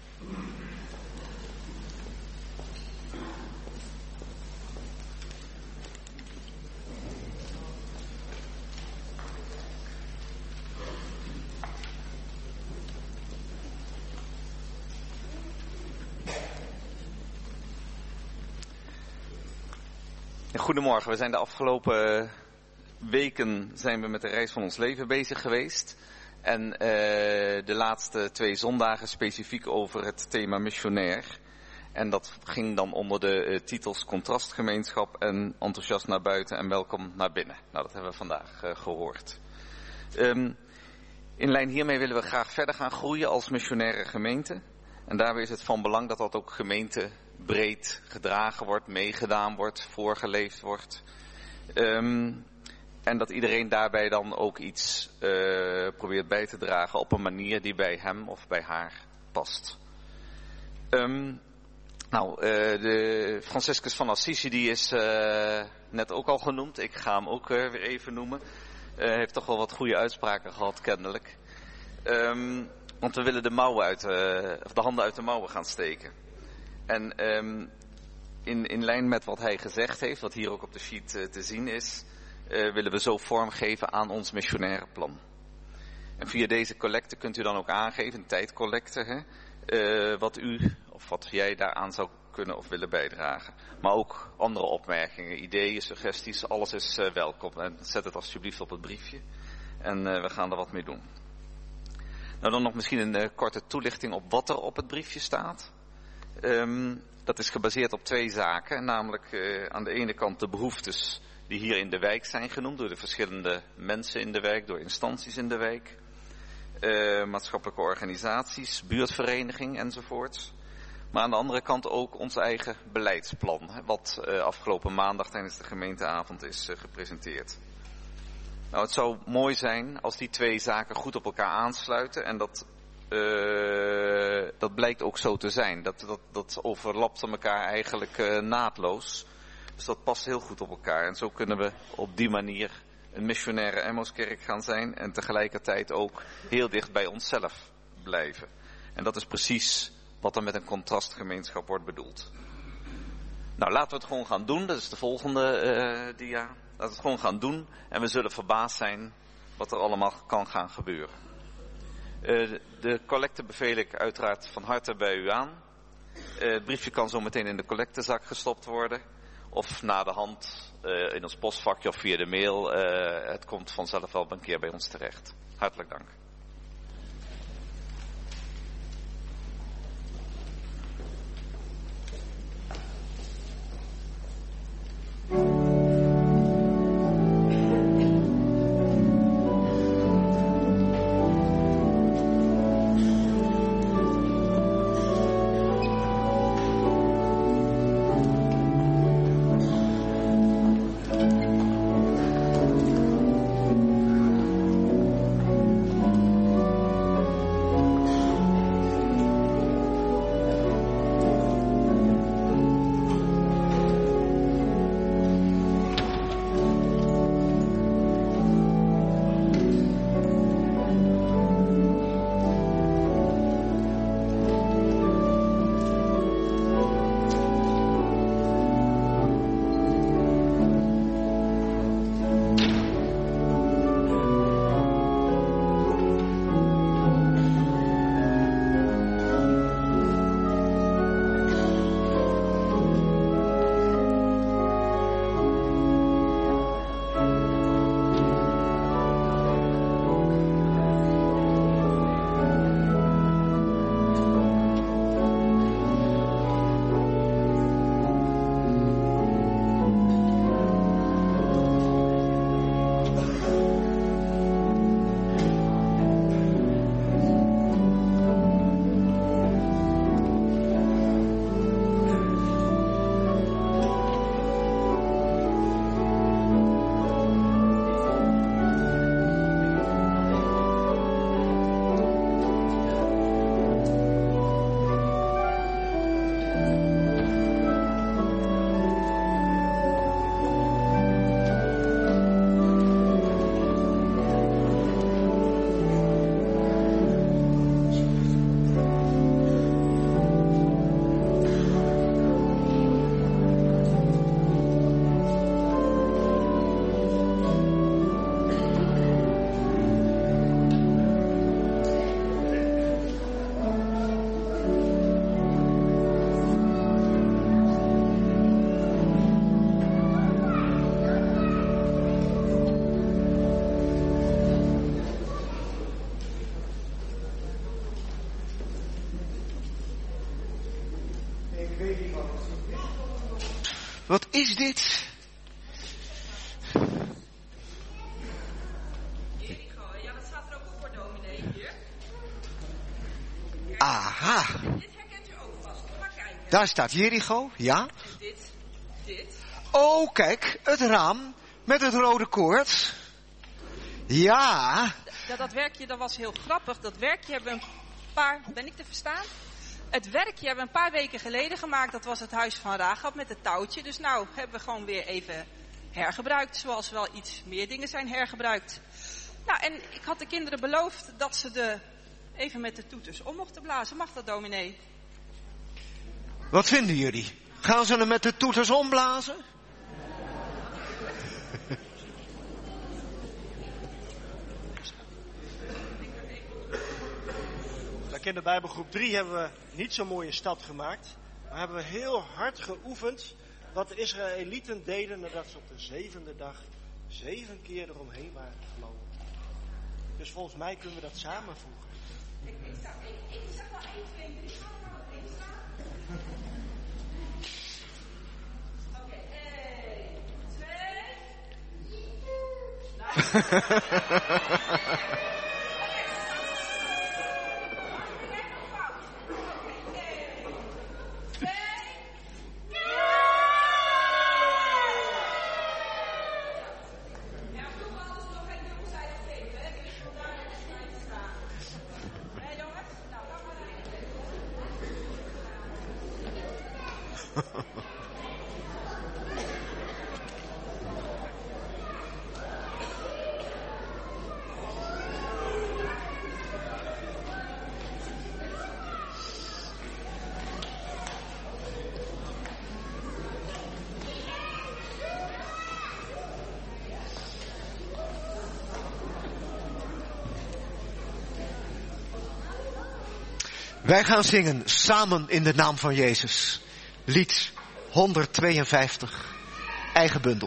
Goedemorgen, we zijn de afgelopen weken zijn we met de reis van ons leven bezig geweest. En uh, de laatste twee zondagen specifiek over het thema missionair. En dat ging dan onder de uh, titels Contrastgemeenschap en Enthousiast naar buiten en Welkom naar binnen. Nou, dat hebben we vandaag uh, gehoord. Um, in lijn hiermee willen we graag verder gaan groeien als missionaire gemeente. En daarbij is het van belang dat dat ook gemeentebreed gedragen wordt, meegedaan wordt, voorgeleefd wordt. Um, en dat iedereen daarbij dan ook iets uh, probeert bij te dragen op een manier die bij hem of bij haar past. Um, nou, uh, de Franciscus van Assisi die is uh, net ook al genoemd. Ik ga hem ook uh, weer even noemen. Hij uh, heeft toch wel wat goede uitspraken gehad, kennelijk. Um, want we willen de mouwen uit, uh, of de handen uit de mouwen gaan steken. En um, in, in lijn met wat hij gezegd heeft, wat hier ook op de sheet uh, te zien is, uh, willen we zo vormgeven aan ons missionaire plan. En via deze collecte kunt u dan ook aangeven, een tijdcollecte, hè, uh, wat u of wat jij daaraan zou kunnen of willen bijdragen. Maar ook andere opmerkingen, ideeën, suggesties, alles is uh, welkom. En zet het alsjeblieft op het briefje. En uh, we gaan er wat mee doen. Nou, dan nog misschien een uh, korte toelichting op wat er op het briefje staat. Um, dat is gebaseerd op twee zaken. Namelijk uh, aan de ene kant de behoeftes die hier in de wijk zijn genoemd. Door de verschillende mensen in de wijk, door instanties in de wijk. Uh, maatschappelijke organisaties, buurtvereniging enzovoorts. Maar aan de andere kant ook ons eigen beleidsplan. Wat uh, afgelopen maandag tijdens de gemeenteavond is uh, gepresenteerd. Nou, het zou mooi zijn als die twee zaken goed op elkaar aansluiten. En dat, uh, dat blijkt ook zo te zijn. Dat, dat, dat overlapt elkaar eigenlijk uh, naadloos. Dus dat past heel goed op elkaar. En zo kunnen we op die manier een missionaire Emmauskerk gaan zijn. En tegelijkertijd ook heel dicht bij onszelf blijven. En dat is precies wat er met een contrastgemeenschap wordt bedoeld. Nou, laten we het gewoon gaan doen. Dat is de volgende uh, dia. Laten we het gewoon gaan doen. En we zullen verbaasd zijn wat er allemaal kan gaan gebeuren. Uh, de collecte beveel ik uiteraard van harte bij u aan. Uh, het briefje kan zo meteen in de collectezak gestopt worden. Of na de hand uh, in ons postvakje of via de mail. Uh, het komt vanzelf wel een keer bij ons terecht. Hartelijk dank. Thank you. Wat is dit? Ja, dat staat er ook op voor dominee hier. Aha. Dit herkent u ook vast. Kom maar kijken. Daar staat Jericho, ja. En dit, dit. Oh, kijk, het raam met het rode koord. Ja. Ja, dat werkje, dat was heel grappig. Dat werkje hebben we een paar... Ben ik te verstaan? Het werkje hebben we een paar weken geleden gemaakt. Dat was het huis van Rahab met het touwtje. Dus nou hebben we gewoon weer even hergebruikt. Zoals wel iets meer dingen zijn hergebruikt. Nou, en ik had de kinderen beloofd dat ze de even met de toeters om mochten blazen. Mag dat, dominee? Wat vinden jullie? Gaan ze hem met de toeters omblazen? In de Bijbelgroep drie hebben we niet zo'n mooie stad gemaakt. Maar hebben we heel hard geoefend wat de Israëlieten deden nadat ze op de zevende dag zeven keer eromheen waren gevlogen. Dus volgens mij kunnen we dat samenvoegen. Ik, ik, zeg, ik, ik zeg wel één, twee, drie. Gaan we maar één staan? Oké, één, twee. Wij gaan zingen samen in de naam van Jezus. Lied honderdtweeënvijftig, eigen bundel.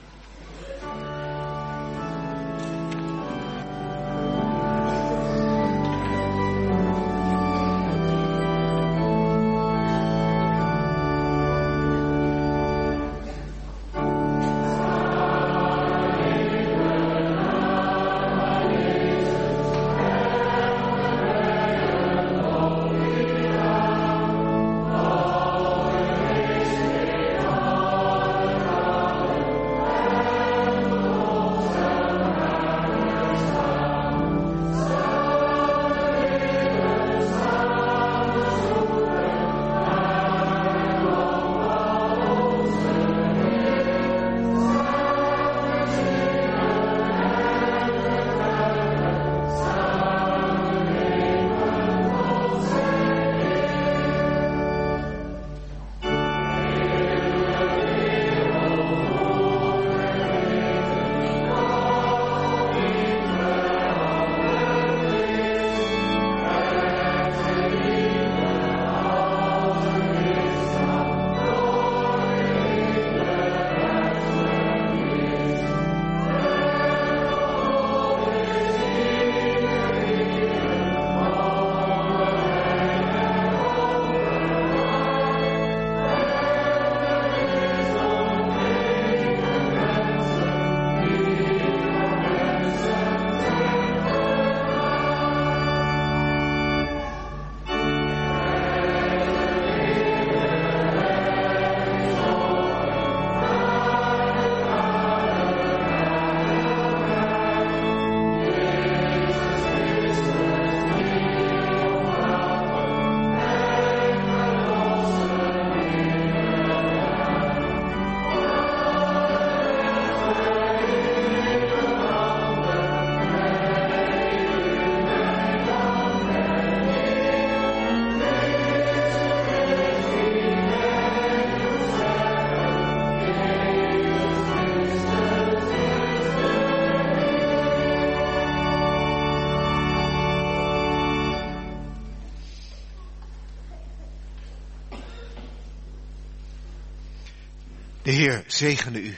De Heer zegene u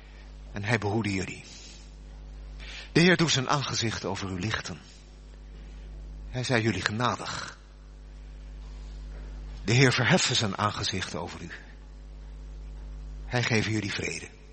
en hij behoede jullie. De Heer doet zijn aangezicht over u lichten. Hij zij jullie genadig. De Heer verheffen zijn aangezicht over u Hij geeft jullie vrede.